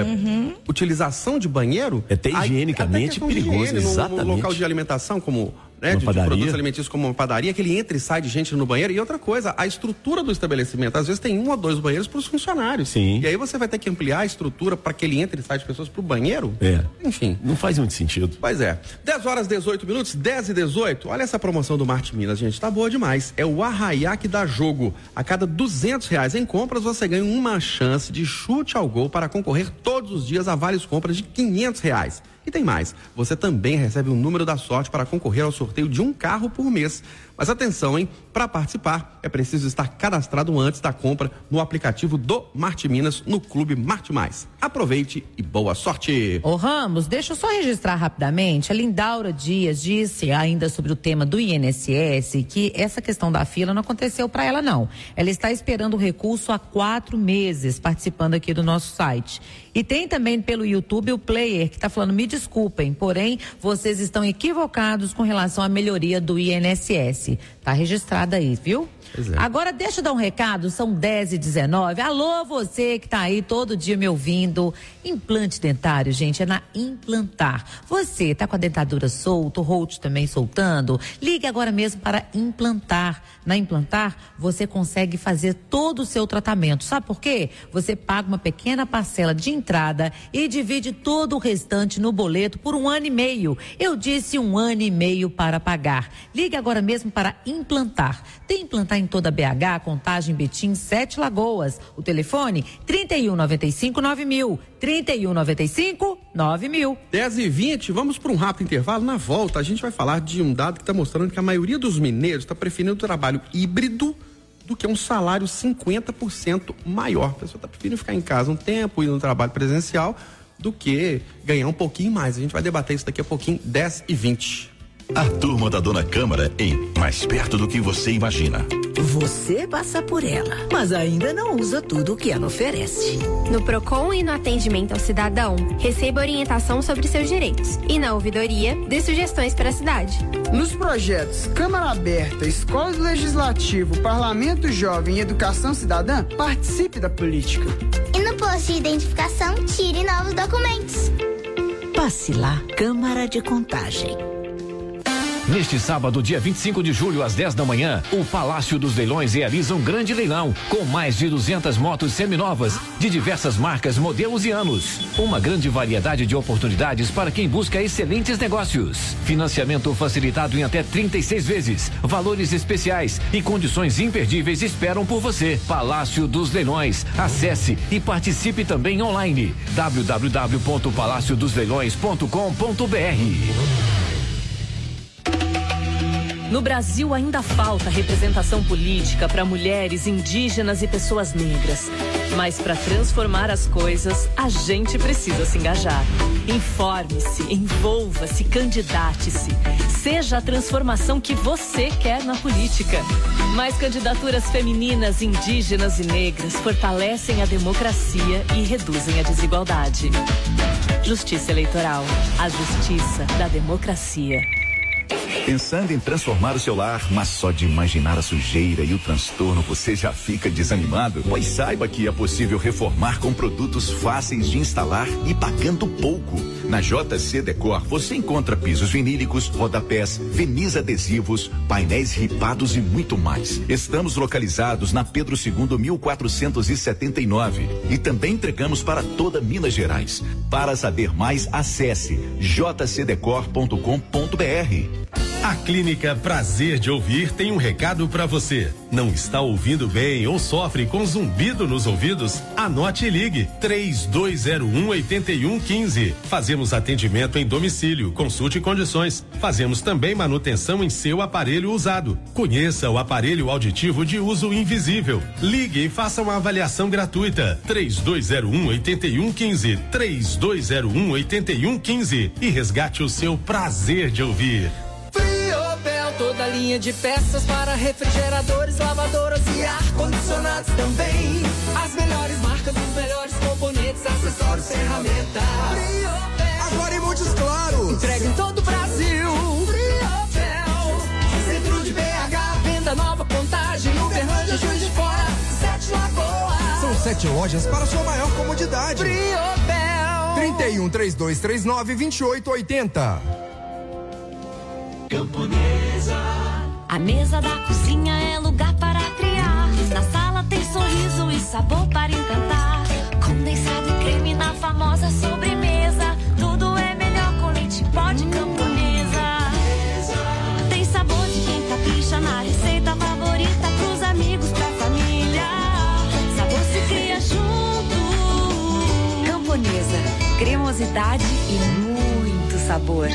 [SPEAKER 14] utilização de banheiro.
[SPEAKER 27] Até higienicamente perigoso, exatamente.
[SPEAKER 14] No local de alimentação, como né, de produtos alimentícios como uma padaria, que ele entra e sai de gente no banheiro. E outra coisa, a estrutura do estabelecimento, às vezes tem 1 ou 2 banheiros para os funcionários.
[SPEAKER 27] Sim.
[SPEAKER 14] E aí você vai ter que ampliar a estrutura para que ele entre e saia de pessoas para o banheiro. Enfim.
[SPEAKER 27] Não faz muito sentido.
[SPEAKER 14] Pois é. 10h18, 10h18. Olha essa promoção do Marte Minas, gente. Tá boa demais. É o Arraiá que dá jogo. A cada R$200 em compras, você ganha uma chance de chute ao gol para concorrer todos os dias a várias compras de R$500. E tem mais, você também recebe o número da sorte para concorrer ao sorteio de um carro por mês. Mas atenção, hein? Para participar, é preciso estar cadastrado antes da compra no aplicativo do Marte Minas, no Clube Marte Mais. Aproveite e boa sorte!
[SPEAKER 2] Ô Ramos, deixa eu só registrar rapidamente. A Lindaura Dias disse ainda sobre o tema do INSS que essa questão da fila não aconteceu para ela, não. Ela está esperando o recurso há 4 meses, participando aqui do nosso site. E tem também pelo YouTube o Player, que está falando, me desculpem, porém, vocês estão equivocados com relação à melhoria do INSS. Tá registrado aí, viu? Agora deixa eu dar um recado, são 10h19. Alô, você que tá aí todo dia me ouvindo. Implante dentário, gente, é na Implantar. Você tá com a dentadura solta, o rosto também soltando? Ligue agora mesmo para Implantar. Na Implantar, você consegue fazer todo o seu tratamento. Sabe por quê? Você paga uma pequena parcela de entrada e divide todo o restante no boleto por 1 ano e meio. Eu disse 1 ano e meio para pagar. Ligue agora mesmo para Implantar. Tem Implantar em toda a BH, Contagem, Betim, 7 Lagoas. O telefone 3195-9000. 3195-9000.
[SPEAKER 14] 10h20, vamos para um rápido intervalo. Na volta, a gente vai falar de um dado que está mostrando que a maioria dos mineiros está preferindo o trabalho híbrido do que um salário 50% maior. A pessoa está preferindo ficar em casa um tempo, ir no trabalho presencial, do que ganhar um pouquinho mais. A gente vai debater isso daqui a pouquinho, 10h20.
[SPEAKER 13] A turma da Dona Câmara em Mais Perto do que Você Imagina.
[SPEAKER 4] Você passa por ela, mas ainda não usa tudo o que ela oferece.
[SPEAKER 11] No Procon e no atendimento ao cidadão, receba orientação sobre seus direitos. E na ouvidoria, dê sugestões para a cidade.
[SPEAKER 12] Nos projetos Câmara Aberta, Escola do Legislativo, Parlamento Jovem e Educação Cidadã, participe da política.
[SPEAKER 17] E no posto de identificação, tire novos documentos.
[SPEAKER 4] Passe lá, Câmara de Contagem.
[SPEAKER 5] Neste sábado, dia 25 de julho, às 10 da manhã, o Palácio dos Leilões realiza um grande leilão com mais de 200 motos seminovas de diversas marcas, modelos e anos. Uma grande variedade de oportunidades para quem busca excelentes negócios. Financiamento facilitado em até 36 vezes. Valores especiais e condições imperdíveis esperam por você. Palácio dos Leilões. Acesse e participe também online. www.palaciodosleilões.com.br.
[SPEAKER 23] No Brasil ainda falta representação política para mulheres, indígenas e pessoas negras. Mas para transformar as coisas, a gente precisa se engajar. Informe-se, envolva-se, candidate-se. Seja a transformação que você quer na política. Mais candidaturas femininas, indígenas e negras fortalecem a democracia e reduzem a desigualdade. Justiça Eleitoral, a justiça da democracia.
[SPEAKER 13] Pensando em transformar o seu lar, mas só de imaginar a sujeira e o transtorno você já fica desanimado? Pois saiba que é possível reformar com produtos fáceis de instalar e pagando pouco. Na JC Decor você encontra pisos vinílicos, rodapés, verniz adesivos, painéis ripados e muito mais. Estamos localizados na Pedro II, 1479 e também entregamos para toda Minas Gerais. Para saber mais, acesse jcdecor.com.br.
[SPEAKER 18] A Clínica Prazer de Ouvir tem um recado para você. Não está ouvindo bem ou sofre com zumbido nos ouvidos? Anote e ligue 3201-8115. Fazemos atendimento em domicílio, consulte condições. Fazemos também manutenção em seu aparelho usado. Conheça o aparelho auditivo de uso invisível. Ligue e faça uma avaliação gratuita. 3201-8115. 3201-8115 e resgate o seu prazer de ouvir.
[SPEAKER 8] Toda linha de peças para refrigeradores, lavadoras e ar-condicionados também. As melhores marcas, os melhores componentes, acessórios, ferramentas.
[SPEAKER 25] Agora em Montes Claros.
[SPEAKER 8] Entrega em todo o Brasil. Friopel. Centro de BH, venda nova, Contagem, Uberlândia, Juiz de Fora, 7 Lagoas.
[SPEAKER 25] São 7 lojas para sua maior comodidade.
[SPEAKER 8] Friopel.
[SPEAKER 25] 31 3239 2880.
[SPEAKER 8] Camponesa.
[SPEAKER 1] A mesa da cozinha é lugar para criar. Na sala tem sorriso e sabor para encantar. Condensado e creme na famosa sobremesa. Tudo é melhor com leite pó de Camponesa. Tem sabor de quem capricha na receita favorita. Pros amigos, pra família. Sabor se cria junto. Camponesa, cremosidade e muito sabor.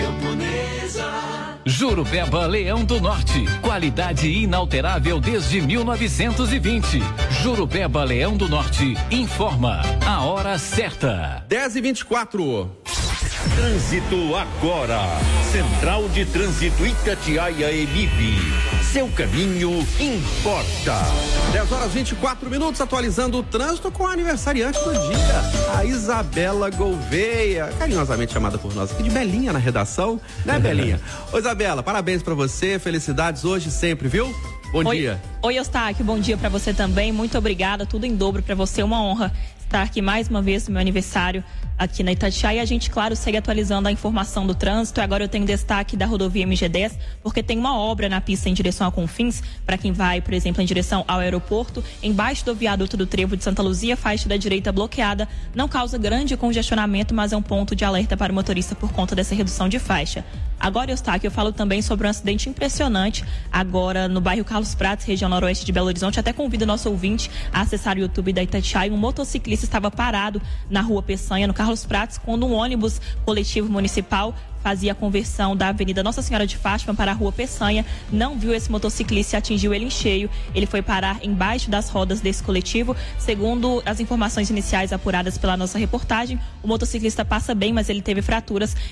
[SPEAKER 5] Jurupeba Leão do Norte, qualidade inalterável desde 1920. Jurupeba Leão do Norte informa a hora certa.
[SPEAKER 14] 10h24.
[SPEAKER 7] Trânsito agora. Central de Trânsito Itatiaia Emib. Seu caminho importa.
[SPEAKER 14] 10h24, atualizando o trânsito com a aniversariante do dia, a Isabela Gouveia, carinhosamente chamada por nós aqui de Belinha na redação, né, Belinha? Ô, Isabela, parabéns pra você, felicidades hoje e sempre, viu? Bom dia.
[SPEAKER 3] Oi, Eustáquio, bom dia pra você também, muito obrigada, tudo em dobro pra você, uma honra estar aqui mais uma vez no meu aniversário aqui na Itatiaia, e a gente, claro, segue atualizando a informação do trânsito. Agora eu tenho destaque da rodovia MG10, porque tem uma obra na pista em direção a Confins, para quem vai, por exemplo, em direção ao aeroporto, embaixo do viaduto do Trevo de Santa Luzia, faixa da direita bloqueada, não causa grande congestionamento, mas é um ponto de alerta para o motorista por conta dessa redução de faixa. Agora, Eustáquio, eu falo também sobre um acidente impressionante agora no bairro Carlos Prates, região noroeste de Belo Horizonte. Até convido o nosso ouvinte a acessar o YouTube da Itatiaia. Um motociclista estava parado na rua Peçanha, no Carlos Prates, quando um ônibus coletivo municipal fazia a conversão da Avenida Nossa Senhora de Fátima para a Rua Peçanha, não viu esse motociclista e atingiu ele em cheio. Ele foi parar embaixo das rodas desse coletivo. Segundo as informações iniciais apuradas pela nossa reportagem, o motociclista passa bem, mas ele teve fraturas